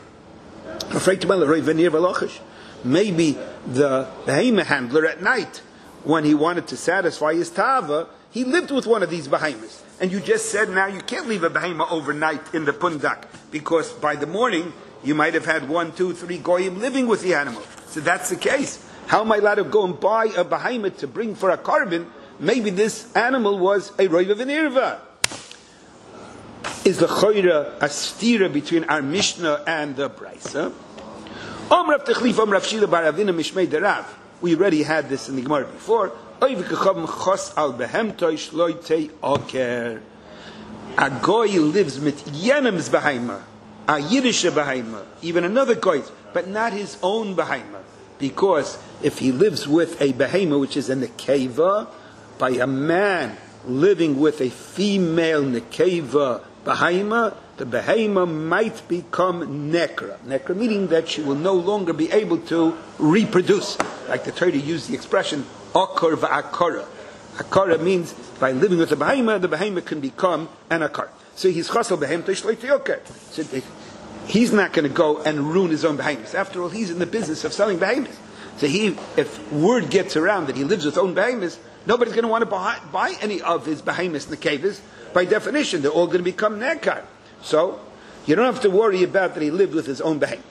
Maybe the behemoth handler at night, when he wanted to satisfy his tava, he lived with one of these behemoths. And you just said now you can't leave a behemoth overnight in the pundak, because by the morning you might have had one, two, three goyim living with the animal. So that's the case. How am I allowed to go and buy a behemoth to bring for a korban? Maybe this animal was a roiva v'nirva. Is the choira a stira between our Mishnah and the Braisa? We already had this in the Gemara before. A goy lives mit yenem's beheima, a Yiddish beheima, even another goy, but not his own beheima. Because if he lives with a beheima, which is a nekeva, by a man living with a female nekeva beheima, the beheima might become nekra. Nekra meaning that she will no longer be able to reproduce. Like the Torah used the expression, akar va'akara. Akara means by living with the behemoth, the behemoth can become an akar. So he's chasal behemoth shloi teyoker. So he's not going to go and ruin his own behemoth. After all, he's in the business of selling behemoths. So he, if word gets around that he lives with his own behemoths, nobody's going to want to buy, buy any of his behemoths nekevas. By definition, they're all going to become nekar. So you don't have to worry about that he lived with his own behemoth.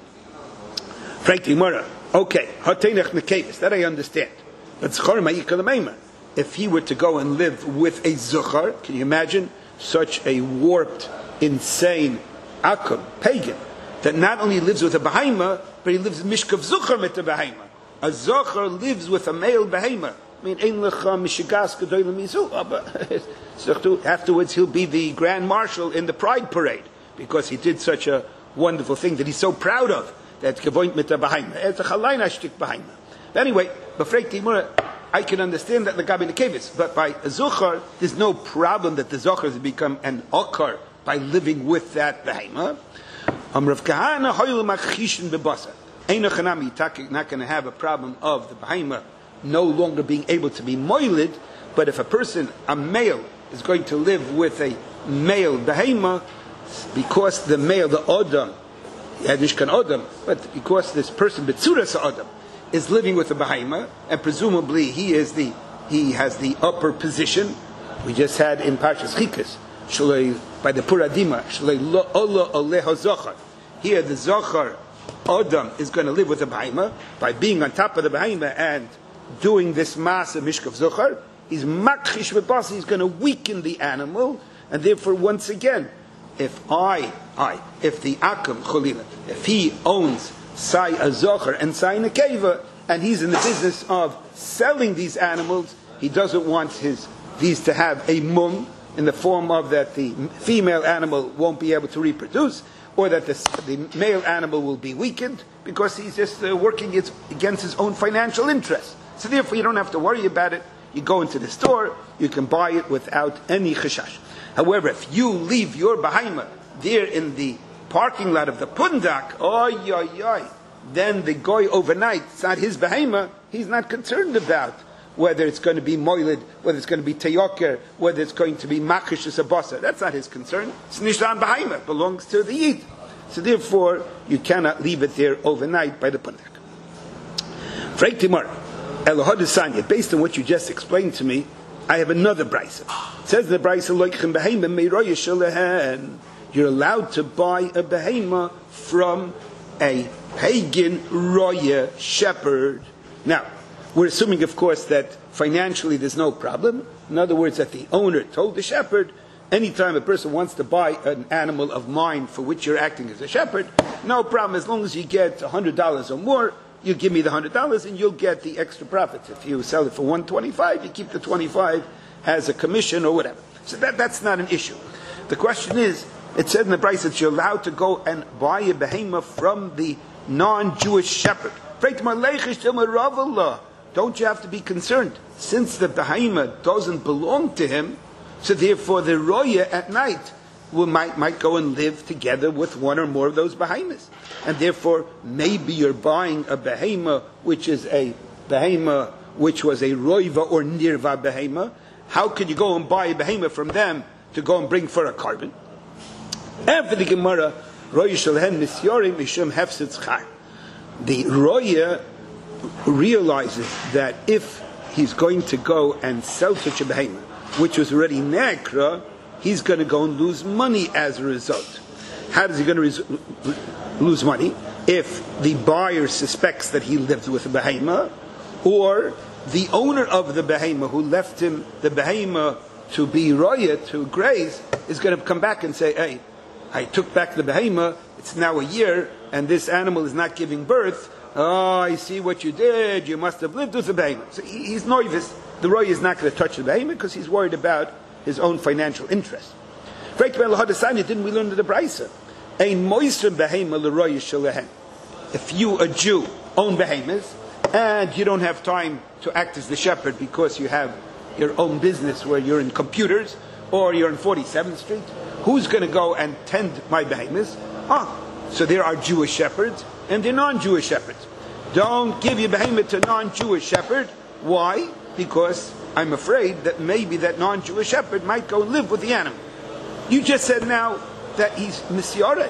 Frankly, Mara, okay, hatenech nekevas, that I understand. But zchor ma'ikal meimah. If he were to go and live with a zuchar, can you imagine such a warped, insane, akum, pagan, that not only lives with a behemoth, but he lives mishkav zuchar mit a behemoth. A zuchar lives with a male behemoth. I mean, ein lecha mishigas gedolim mizu. Afterwards, he'll be the grand marshal in the pride parade because he did such a wonderful thing that he's so proud of. That gewohnt mit a behemoth. It's a chaleina shtik behemoth. Anyway, befreit timura. I can understand that the Gabi Nekevis, but by a Zuchar, there's no problem that the Zuchar has become an Okar by living with that behemoth. Um, Rav Kahana hoyle machishin bebasa. Eino chanami, not going to have a problem of the behemoth no longer being able to be moiled, but if a person, a male, is going to live with a male behemoth, because the male, the Odom, Yadishkan Odom, but because this person, Betzuras Odom, is living with a behemoth, and presumably he is the he has the upper position. We just had in Parshas Chikas, shalei by the Puradima, shalei lo ola oleha zochar. Here the zochar Adam is going to live with a behemoth by being on top of the behemoth and doing this mass of mishkav zochar. He's makchish v'bas. He's going to weaken the animal, and therefore once again, if I I if the akam cholila, if he owns Sai a zocher and Sai nekeva, and he's in the business of selling these animals, he doesn't want his these to have a mum in the form of that the female animal won't be able to reproduce, or that the, the male animal will be weakened, because he's just uh, working its, against his own financial interests. So therefore you don't have to worry about it. You go into the store, you can buy it without any chashash. However, if you leave your behemoth there in the parking lot of the pundak, oy, oy, oy, then the goy overnight, it's not his behemoth, he's not concerned about whether it's going to be moiled, whether it's going to be teyoker, whether it's going to be makish sabasa. That's not his concern. It's nishlan behemoth, belongs to the yid. So therefore, you cannot leave it there overnight by the pundak. Freik Timur, Elohadisanya, based on what you just explained to me, I have another brisa. It says the brisa, loichim behemoth meiroya shalahan. You're allowed to buy a behemoth from a pagan roya shepherd. Now, we're assuming, of course, that financially there's no problem. In other words, that the owner told the shepherd, anytime a person wants to buy an animal of mine for which you're acting as a shepherd, no problem. As long as you get one hundred dollars or more, you give me the one hundred dollars and you'll get the extra profits. If you sell it for one hundred twenty-five dollars, you keep the twenty-five dollars as a commission or whatever. So that, that's not an issue. The question is, it said in the Bryce that you're allowed to go and buy a behemoth from the non-Jewish shepherd. Don't you have to be concerned? Since the behemoth doesn't belong to him, so therefore the roya at night will, might, might go and live together with one or more of those behemoths. And therefore, maybe you're buying a behemoth which is a behemoth which was a roiva or nirva behemoth. How can you go and buy a behemoth from them to go and bring for a carbon? After the Gemara, Roya Shalhen Misyorim Mishum Hefsitz Chai. The Roya realizes that if he's going to go and sell such a behemoth, which was already nekra, he's going to go and lose money as a result. How is he going to res- lose money? If the buyer suspects that he lived with a behemoth, or the owner of the behemoth who left him the behemoth to be roya, to graze, is going to come back and say, hey, I took back the behemoth, it's now a year, and this animal is not giving birth, oh, I see what you did, you must have lived with the behemoth. So he, he's nervous. The roya is not going to touch the behemoth because he's worried about his own financial interest. Didn't we learn the Braisa? If you, a Jew, own behemoths, and you don't have time to act as the shepherd because you have your own business where you're in computers, or you're in forty-seventh Street, who's going to go and tend my behemoths? Ah, so there are Jewish shepherds, and there are non-Jewish shepherds. Don't give your behemoth to a non-Jewish shepherd. Why? Because I'm afraid that maybe that non-Jewish shepherd might go live with the animal. You just said now that he's misyare.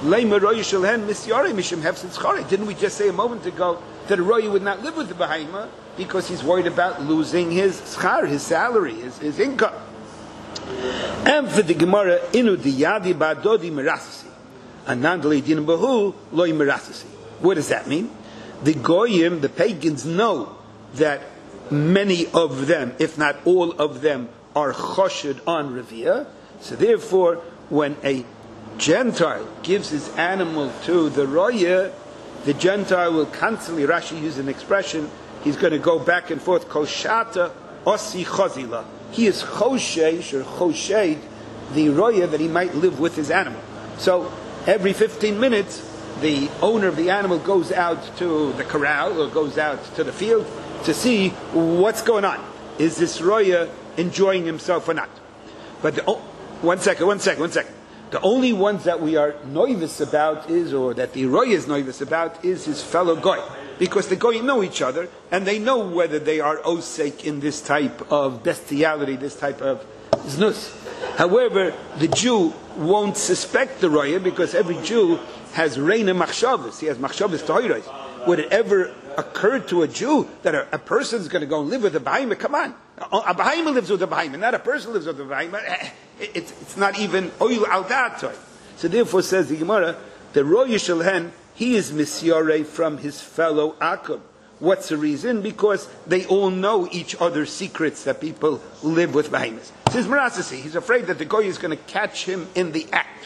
Didn't we just say a moment ago that a roya would not live with the behemoth because he's worried about losing his schar, his salary, his, his income? And for the Gemara, inu diyadi ba'dodi merasasi, anandali din bahu loy merasasi. What does that mean? The goyim, the pagans, know that many of them, if not all of them, are choshed on revia. So therefore, when a Gentile gives his animal to the roya, the Gentile will constantly, Rashi uses an expression, he's going to go back and forth, koshata osi chozila. He is choshesh or choshed the roya that he might live with his animal. So every fifteen minutes, the owner of the animal goes out to the corral or goes out to the field to see what's going on. Is this roya enjoying himself or not? But the, oh, one second, one second, one second. The only ones that we are noivus about is, or that the roya is noivus about, is his fellow goy. Because the goyim know each other, and they know whether they are osek in this type of bestiality, this type of znus. However, the Jew won't suspect the roya, because every Jew has reina machshavas. He has machshavas tohiros. Would it ever occur to a Jew that a, a person is going to go and live with a behemoth? Come on. A behemoth lives with a behemoth, not a person lives with a behemoth. It's, it's not even oil al da'atoy. So therefore says the Gemara, the roya shalhen, he is misyare from his fellow akum. What's the reason? Because they all know each other's secrets that people live with behemoths. Says Merasasi, he's afraid that the goy is going to catch him in the act.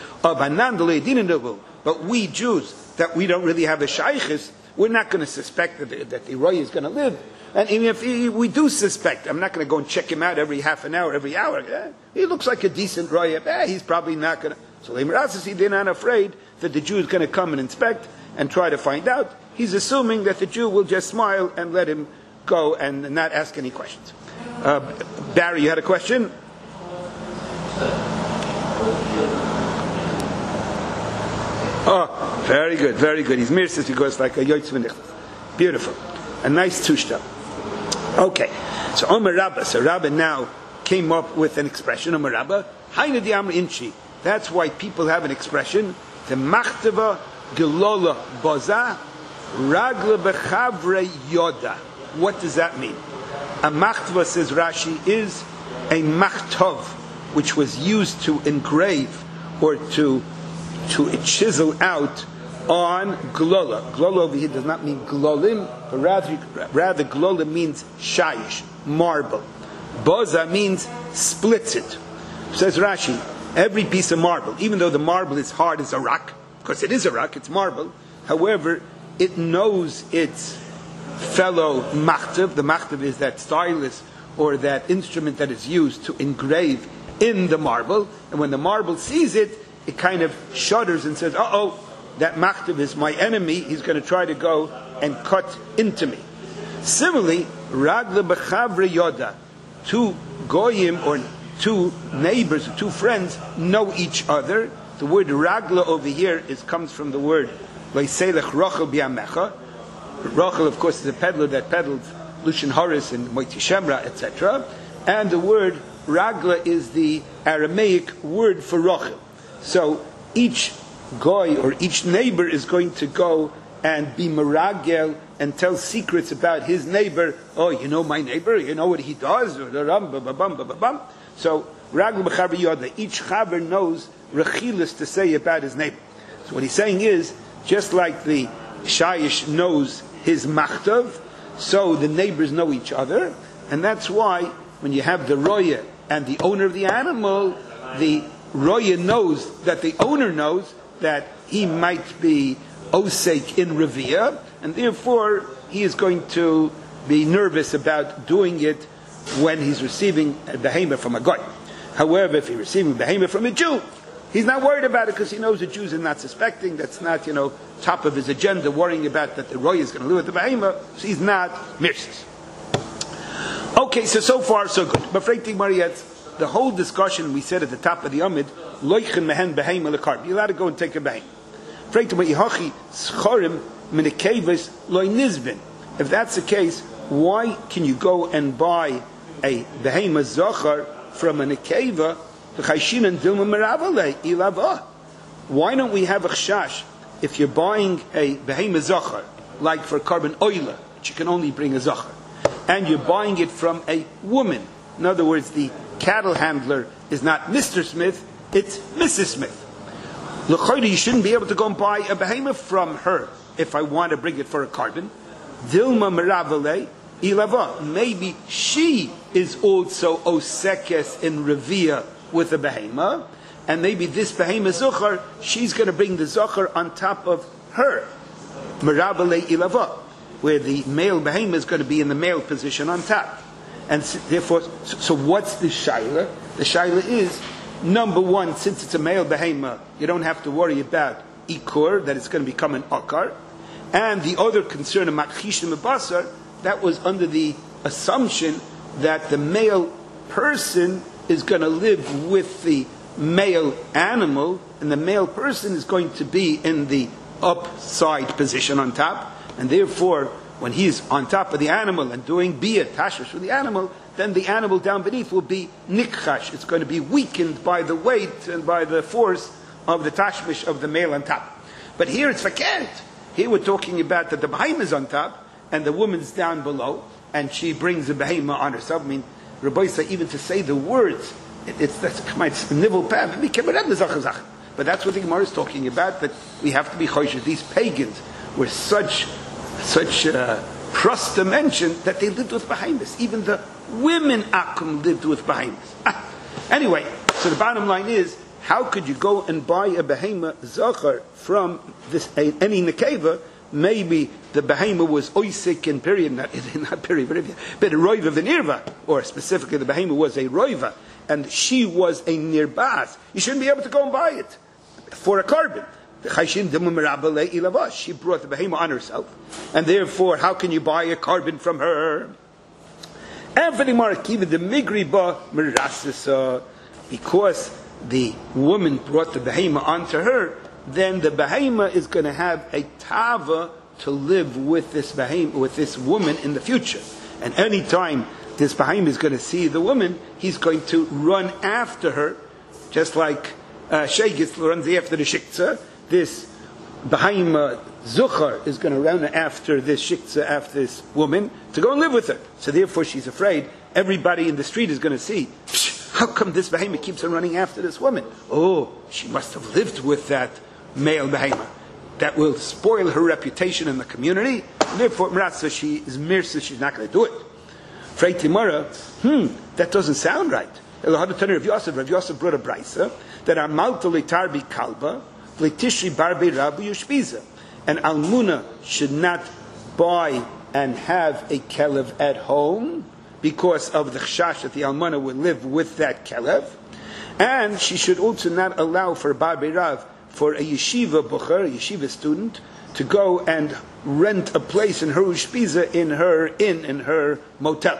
But we Jews, that we don't really have a shaykhis, we're not going to suspect that the, that the roya is going to live. And even if he, we do suspect, I'm not going to go and check him out every half an hour, every hour. Eh, he looks like a decent roya. Eh, he's probably not going to. So they're not afraid that the Jew is going to come and inspect and try to find out. He's assuming that the Jew will just smile and let him go and not ask any questions. Uh, Barry, you had a question? Oh, very good, very good. He's mirsis because like a yoytz v'nichlas. Beautiful. A nice tushta. Okay. So Omer Rabba, so Rabba now came up with an expression, Omer Rabba, Haina di Amr Inchi. That's why people have an expression, the machtava gelola boza, ragla bechavre yoda. What does that mean? A machtava, says Rashi, is a machtov, which was used to engrave or to to chisel out on glola. Glola over here does not mean glolim, but rather, rather glola means shayish, marble. Boza means splits it. Says Rashi, every piece of marble, even though the marble is hard as a rock, because it is a rock, it's marble, however, it knows its fellow machtav. The machtav is that stylus or that instrument that is used to engrave in the marble, and when the marble sees it, it kind of shudders and says, uh-oh, that machtav is my enemy, he's going to try to go and cut into me. Similarly, ragla b'chavre yoda, two goyim or two neighbors, two friends know each other. The word ragla over here is, comes from the word leiselech rochel bi'amecha. Rochel, of course, is a peddler that peddles Lushan Horis and Moiti Shemra, et cetera. And the word ragla is the Aramaic word for rochel. So each goy or each neighbor is going to go and be meragel and tell secrets about his neighbor. Oh, you know my neighbor? You know what he does? So ragel b'chaver yoda. Each chaver knows rechilas to say about his neighbor. So what he's saying is, just like the shayish knows his machtav, so the neighbors know each other, and that's why when you have the roya and the owner of the animal, the roya knows that the owner knows that he might be osek in revia, and therefore he is going to be nervous about doing it when he's receiving a behemoth from a goy. However, if he's receiving a behemoth from a Jew, he's not worried about it because he knows the Jews are not suspecting. That's not, you know, top of his agenda, worrying about that the roy is going to live with the behemoth. So he's not mirsis. Okay, so so far so good. But Freiti Mariette, the whole discussion we said at the top of the Amid, loichen mehen behemoth lekar. You're allowed to go and take a behemoth. Freiti Mariette, schorim minikevis loy nizbin. If that's the case, why can you go and buy a behemoth zachar from a nekeva? Why don't we have a chashash if you're buying a behemoth zachar, like for carbon oila, which you can only bring a zachar, and you're buying it from a woman? In other words, the cattle handler is not Mister Smith, it's Missus Smith. L'chayda, you shouldn't be able to go and buy a behemoth from her if I want to bring it for a carbon. Dilma meravale ilava. Maybe she is also osekes in revia with a behemoth, and maybe this behemoth zochar, she's going to bring the zochar on top of her. Meravale ilava, where the male behemoth is going to be in the male position on top. And therefore, so, so what's the shaila? The shaila is, number one, since it's a male behemoth, you don't have to worry about ikur, that it's going to become an akar. And the other concern of makhish and basar, that was under the assumption that the male person is going to live with the male animal, and the male person is going to be in the upside position on top, and therefore, when he's on top of the animal and doing bia, tashmish with the animal, then the animal down beneath will be nikhash. It's going to be weakened by the weight and by the force of the tashmish of the male on top. But here it's fakert. Here we're talking about that the behemoth is on top and the woman's down below, and she brings the behemoth on herself. I mean, Rabbi say even to say the words, it, it's that's it's nivel pav. But that's what the Gemara is talking about. That we have to be choishes. These pagans were such such uh, pros dimension that they lived with behemoths. Even the women akum lived with behemoths. Ah. Anyway, so the bottom line is, how could you go and buy a behemoth zachar from this a, any nekeva? Maybe the behemoth was oisik in period, not, not period, but, but a roiva v'nirva, or specifically the behemoth was a roiva, and she was a nirbaz. You shouldn't be able to go and buy it for a carbon. She brought the behemoth on herself, and therefore, how can you buy a carbon from her? Because the woman brought the behemoth onto her, then the behemoth is going to have a tava to live with this behemoth, with this woman in the future. And any time this behemoth is going to see the woman, he's going to run after her, just like uh, Shegitz runs after the shiktza. This behemoth zuchar is going to run after this shiktza, after this woman, to go and live with her. So therefore, she's afraid everybody in the street is going to see, how come this behemoth keeps on running after this woman? Oh, she must have lived with that male behemoth. That will spoil her reputation in the community. And therefore, Mratza, she is mirsa, she's not going to do it. Frei Timara, hmm, that doesn't sound right. Rav Yosef, Rav Yosef brought a brisa that Amalta letarbi kalba, letishri barbe rabu yushbiza. And Almuna should not buy and have a kelev at home because of the chashash that the Almana will live with that kelev. And she should also not allow for barbe rav, for a yeshiva bucher, a yeshiva student, to go and rent a place in her ushpiza, in her inn, in her motel.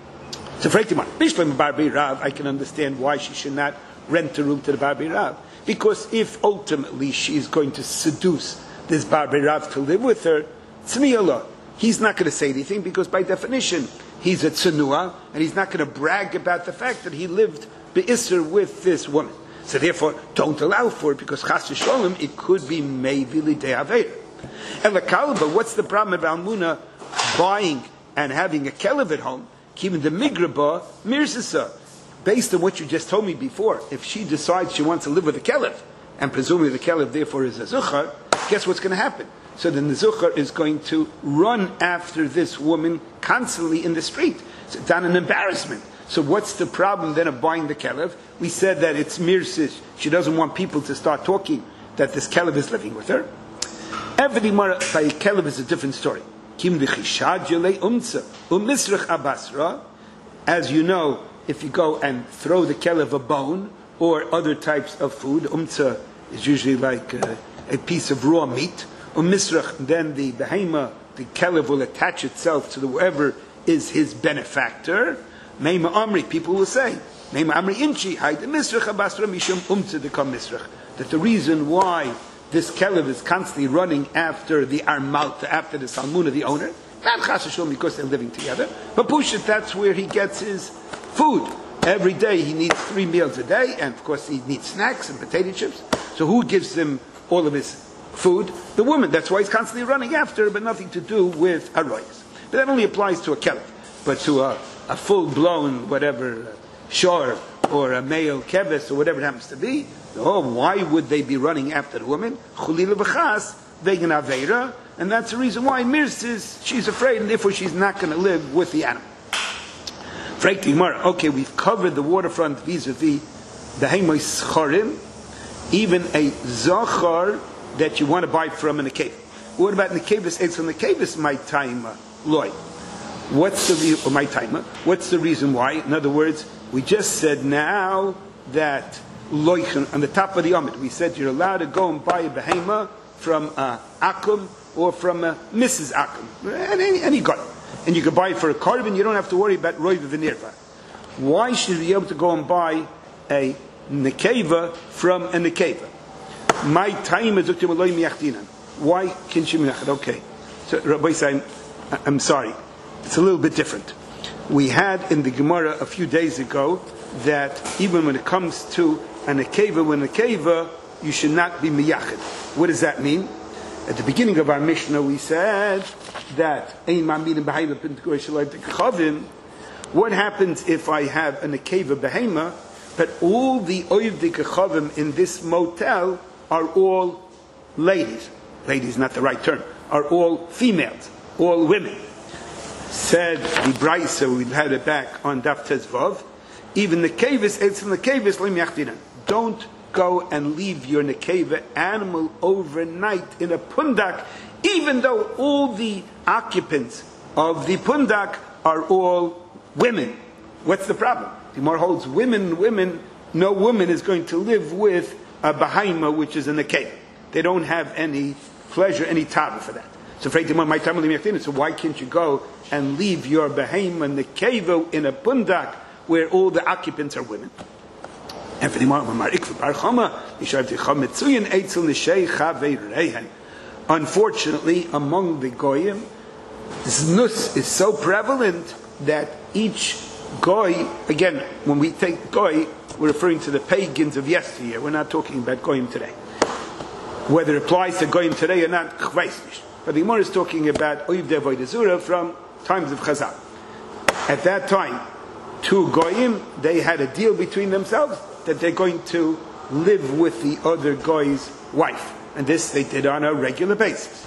So, Freitimar, Bishlam Barbi Rav, I can understand why she should not rent a room to the Barbi Rav. Because if ultimately she is going to seduce this Barbi Rav to live with her, Tzniyalah, he's not going to say anything because by definition he's a Tzenua, and he's not going to brag about the fact that he lived Be'isr with this woman. So therefore, don't allow for it, because Chas v'Sholem, it could be maybe Lidei Aveir. And the Kalba, what's the problem of Almuna buying and having a Kelev at home? Even the Migraba, Mirzisa. Based on what you just told me before, if she decides she wants to live with a Kelev, and presumably the Kelev therefore is a Zuchar, guess what's going to happen? So then the Zuchar is going to run after this woman constantly in the street. So it's not an embarrassment. So what's the problem then of buying the Kelev? We said that it's Mirsis. She doesn't want people to start talking that this Kelev is living with her. Every Mara by a kelev is a different story. Kim v'chishad umtza umisrach abasra. As you know, if you go and throw the kelev a bone or other types of food, umtza is usually like a, a piece of raw meat. Umisrach, then the behema, the kelev will attach itself to the whoever is his benefactor. Meima amri, people will say, Meima amri inchi haid misrach abasra mishum umtza dekam misrach. That the reason why this kelev is constantly running after the armalta, after the salmuna, the owner, not chasashom because they're living together, but pushit, that's where he gets his food. Every day he needs three meals a day, and of course he needs snacks and potato chips. So who gives him all of his food? The woman. That's why he's constantly running after her, but nothing to do with arroyas. But that only applies to a kelev. But to a, a full-blown, whatever, shor, or a male keves, or whatever it happens to be, oh, why would they be running after the woman? Chulila v'chas, vegan aveira, and that's the reason why Mirs is, she's afraid, and therefore she's not going to live with the animal. Okay, we've covered the waterfront vis-a-vis the heimois chorim, even a zachar that you want to buy from a nekeva. What about nekevas? It's on nekevas my time loy. What's the re- my time? What's the reason why? In other words, we just said now that loichin on the top of the omid, we said you're allowed to go and buy a behema from a akum or from a Missus Akum, and any, any guy, and you can buy it for a korban. You don't have to worry about roiv v'nirva. Why should we be able to go and buy a nekeva from a nekeva? My time is why can she minachet? Okay, so Rabbi saying, I'm sorry, it's a little bit different. We had in the Gemara a few days ago that even when it comes to a nekeva, when a nekeva, you should not be miyached. What does that mean? At the beginning of our Mishnah, we said that what happens if I have a nekeva behema, but all the oivdik chavim in this motel are all ladies. Ladies, not the right term. Are all females, all women. Said the Braisa, we had it back on Daf Tezvav. Even the kevis, it's in the kevis lim. Don't go and leave your nekeva animal overnight in a pundak, even though all the occupants of the pundak are all women. What's the problem? The Gemara holds women, women, no woman is going to live with a behemoth, which is a nekeva. They don't have any pleasure, any tava for that. So so why can't you go and leave your behemoth nekeva in a pundak where all the occupants are women? Unfortunately, among the goyim, znus is so prevalent that each goy, again, when we take goy, we're referring to the pagans of yesteryear. We're not talking about goyim today. Whether it applies to goyim today or not, but the Gemara is talking about oiv de avodah zura from times of Chazal. At that time, two goyim, they had a deal between themselves that they're going to live with the other guy's wife. And this they did on a regular basis.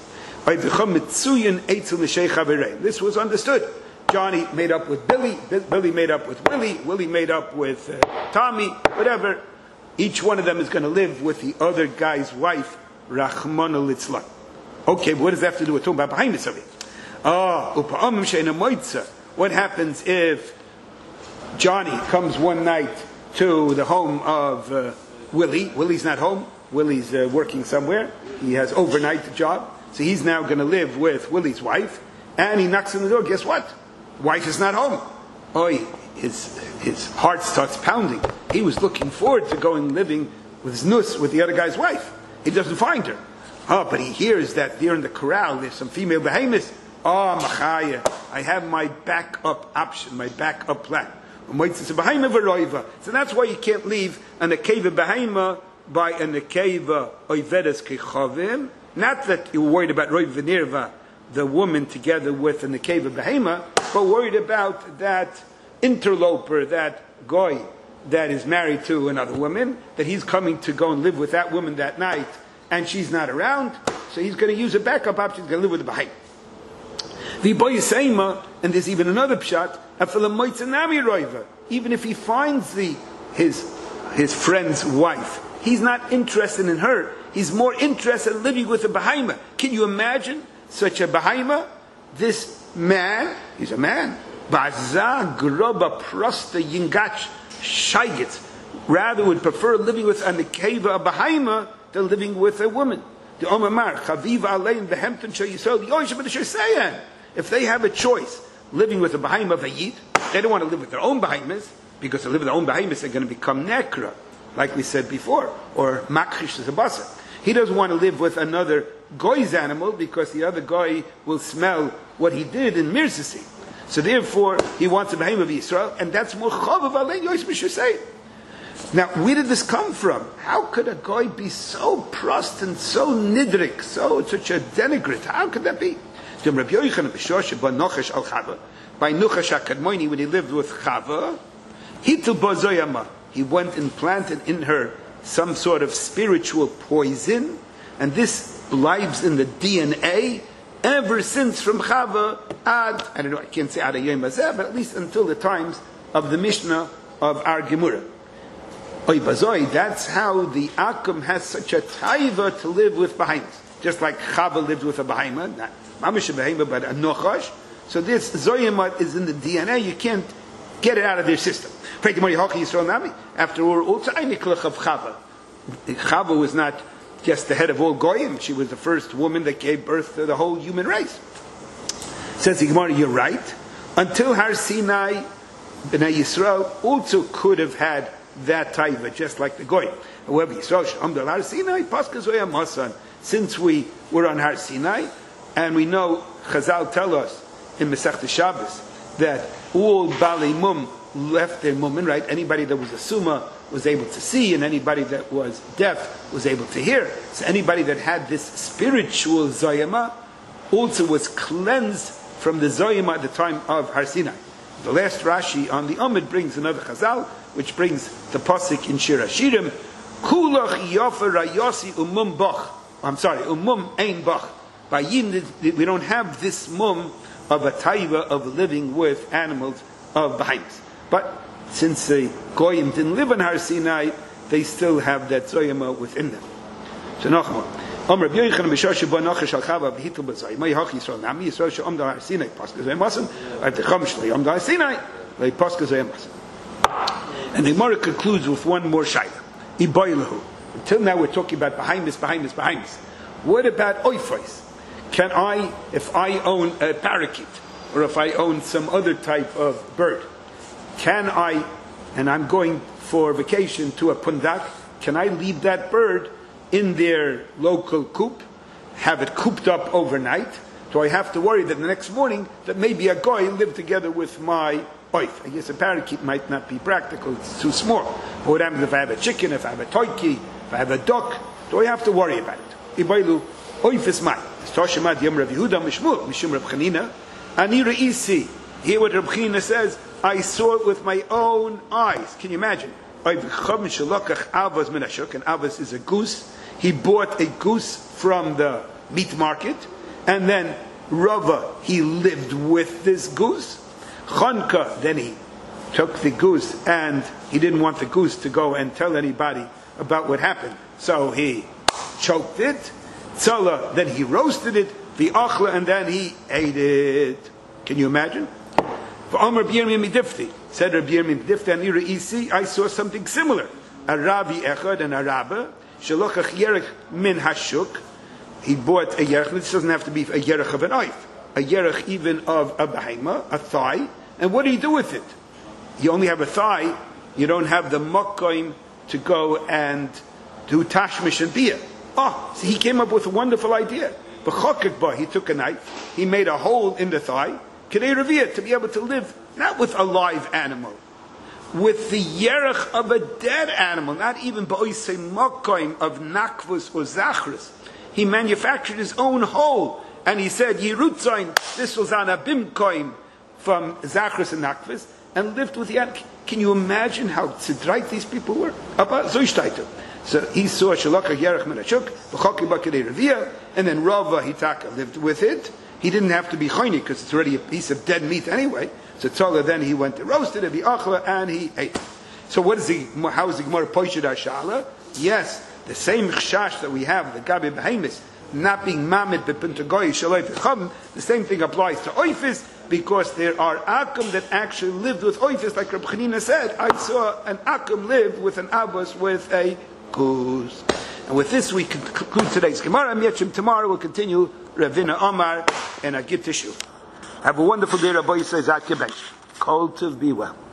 This was understood. Johnny made up with Billy, Billy made up with Willie, Willie made up with uh, Tommy, whatever. Each one of them is going to live with the other guy's wife, Rachmana litzlan. Okay, but what does that have to do with talking about behind this? Ah, what happens if Johnny comes one night to the home of uh, Willie? Willie's not home. Willie's uh, working somewhere. He has overnight job. So he's now going to live with Willie's wife. And he knocks on the door. Guess what? Wife is not home. Oy, his, his heart starts pounding. He was looking forward to going living with Znus, with the other guy's wife. He doesn't find her. Oh, but he hears that there in the corral there's some female behemoths. Oh, Machaya, I have my backup option, my backup plan. So that's why you can't leave a nekeva behema by a nekeva oivedes kechavim. Not that you're worried about roiv v'nirva, the woman together with a nekeva behema, but worried about that interloper, that goy that is married to another woman, that he's coming to go and live with that woman that night, and she's not around, so he's going to use a backup option, he's going to live with the behema. And there's even another pshat. Even if he finds the his his friend's wife, he's not interested in her. He's more interested in living with a behemoth. Can you imagine such a behemoth? This man, he's a man. Baza groba prosta yingach shaygit. Rather would prefer living with a nekeva, a behemoth, than living with a woman. The Omar Chaviv Alein Behemton Shal Yisrael Yoshim B'Shasayan. If they have a choice, living with a behemoth of a yid, they don't want to live with their own behemoths, because to live with their own behemoths, they're going to become nekra, like we said before, or makrish is a basa. He doesn't want to live with another goy's animal, because the other goy will smell what he did in Mirzasi. So therefore, he wants a behemoth of Yisrael, and that's more Chaviv Alein Yoshim B'Shasayan. Now, where did this come from? How could a guy be so prost and so nidrik, so such a denigrate? How could that be? By Nuchash HaKadmoni, when he lived with Chava, he went and planted in her some sort of spiritual poison, and this lives in the D N A ever since from Chava ad, I don't know, I can't say ad Yom Hazeh, but at least until the times of the Mishnah of our Gemara. Oy bazoi, that's how the Akum has such a taiva to live with behemoths. Just like Chava lived with a behemoth, not mamish a behemoth, but a nochash. So this zoyamat is in the D N A, you can't get it out of their system. After all, also Einiklach of Chava. Chava was not just the head of all Goyim, she was the first woman that gave birth to the whole human race. Says the Gemara, you're right. Until Har Sinai, Bnei Yisrael also could have had that taiva, just like the goy. However, Yisrael Shamdal Har Sinai, Pascha Zoya Masan. Since we were on Har Sinai, and we know Chazal tell us in Masechta Shabbos that all Balei Mum left their mumin, right? Anybody that was a summa was able to see, and anybody that was deaf was able to hear. So anybody that had this spiritual Zoyama also was cleansed from the Zoyama at the time of Har Sinai. The last Rashi on the Amid brings another Chazal, which brings the pasuk in Shir Hashirim, Kulach Yofa Rayosi Umum Bach. I'm sorry, Umum Ein Bach. By Yin, we don't have this mum of a taiva of living with animals of behemoths. But since the Goyim didn't live in Har Sinai, they still have that Zoyama within them. So Nachman. Amr Rabbi Yochanan b'Shoshe bo Nachash al Chava b'Hitul b'Zay. May Hach Yisrael Nami Yisrael she'omda Har Sinai Pascha Zoy Masan. At the Chom Shlei Omda Har Sinai Lei Pascha Zoy Masan. And the Gemara concludes with one more shaila. Iboilahu. Until now we're talking about behemoths, behemoths, behemoths. What about oifos? Can I, if I own a parakeet, or if I own some other type of bird, can I, and I'm going for vacation to a pundak, can I leave that bird in their local coop, have it cooped up overnight? Do I have to worry that the next morning that maybe a goy lived together with my oif? I guess a parakeet might not be practical, it's too small. But what happens if I have a chicken, if I have a toiki, if I have a duck? Do I have to worry about it? Ibailu oif is mine. Toshemad Yom Rav Yehuda Mishmur Mishum Rav Chanina Ani Reisi. Hear what Rav Chanina says. I saw it with my own eyes. Can you imagine? And Avos is a goose. He bought a goose from the meat market, and then Rava, he lived with this goose. Chanka, then he took the goose, and he didn't want the goose to go and tell anybody about what happened, so he choked it. Tzala, then he roasted it. V'achla, and then he ate it. Can you imagine? For Amr B'Yirmiyah Midifti, said Rabbi Yirmiyah Midifti, Ani Reisi, I saw something similar. A Ravi Echad and a Rabba, Shalachach Yerech Min Hashuk. He bought a Yerech. This doesn't have to be a Yerech of an oif. A Yerech even of a Behema, a thigh. And what do you do with it? You only have a thigh. You don't have the Mokkoim to go and do Tashmish and Biyah. Oh, so he came up with a wonderful idea. B'chokek he took a knife. He made a hole in the thigh. Kedei Reviyah, to be able to live not with a live animal, with the yerech of a dead animal, not even ba'oisei makoim of nakvus or zachrus. He manufactured his own hole, and he said, Yerutzain, this was on a bimkoim from zachrus and nakvus, and lived with the animal. Can you imagine how tzidreit these people were? So he saw Shalakha Yerech Menachuk, B'choki B'kedei Reviyah, and then Rava Hitaka lived with it. He didn't have to be chayni because it's already a piece of dead meat anyway. So Tzala, then he went to roast it, Achla, and he ate it. So what is the, how is the Gemara Poishid Ashala? Yes, the same chashash that we have, the Gabi Behemis, not being mamid bepintagoy shaloi v'cham. The same thing applies to oifis, because there are akum that actually lived with oifis, like Reb Chanina said. I saw an akum live with an abbas with a goose. And with this, we conclude today's Gemara. Mietchim tomorrow we'll continue Ravina Omar and Agit Tishu. Have a wonderful day, Rabbi Yisrael Zakir Bench. Kol Tov, be well.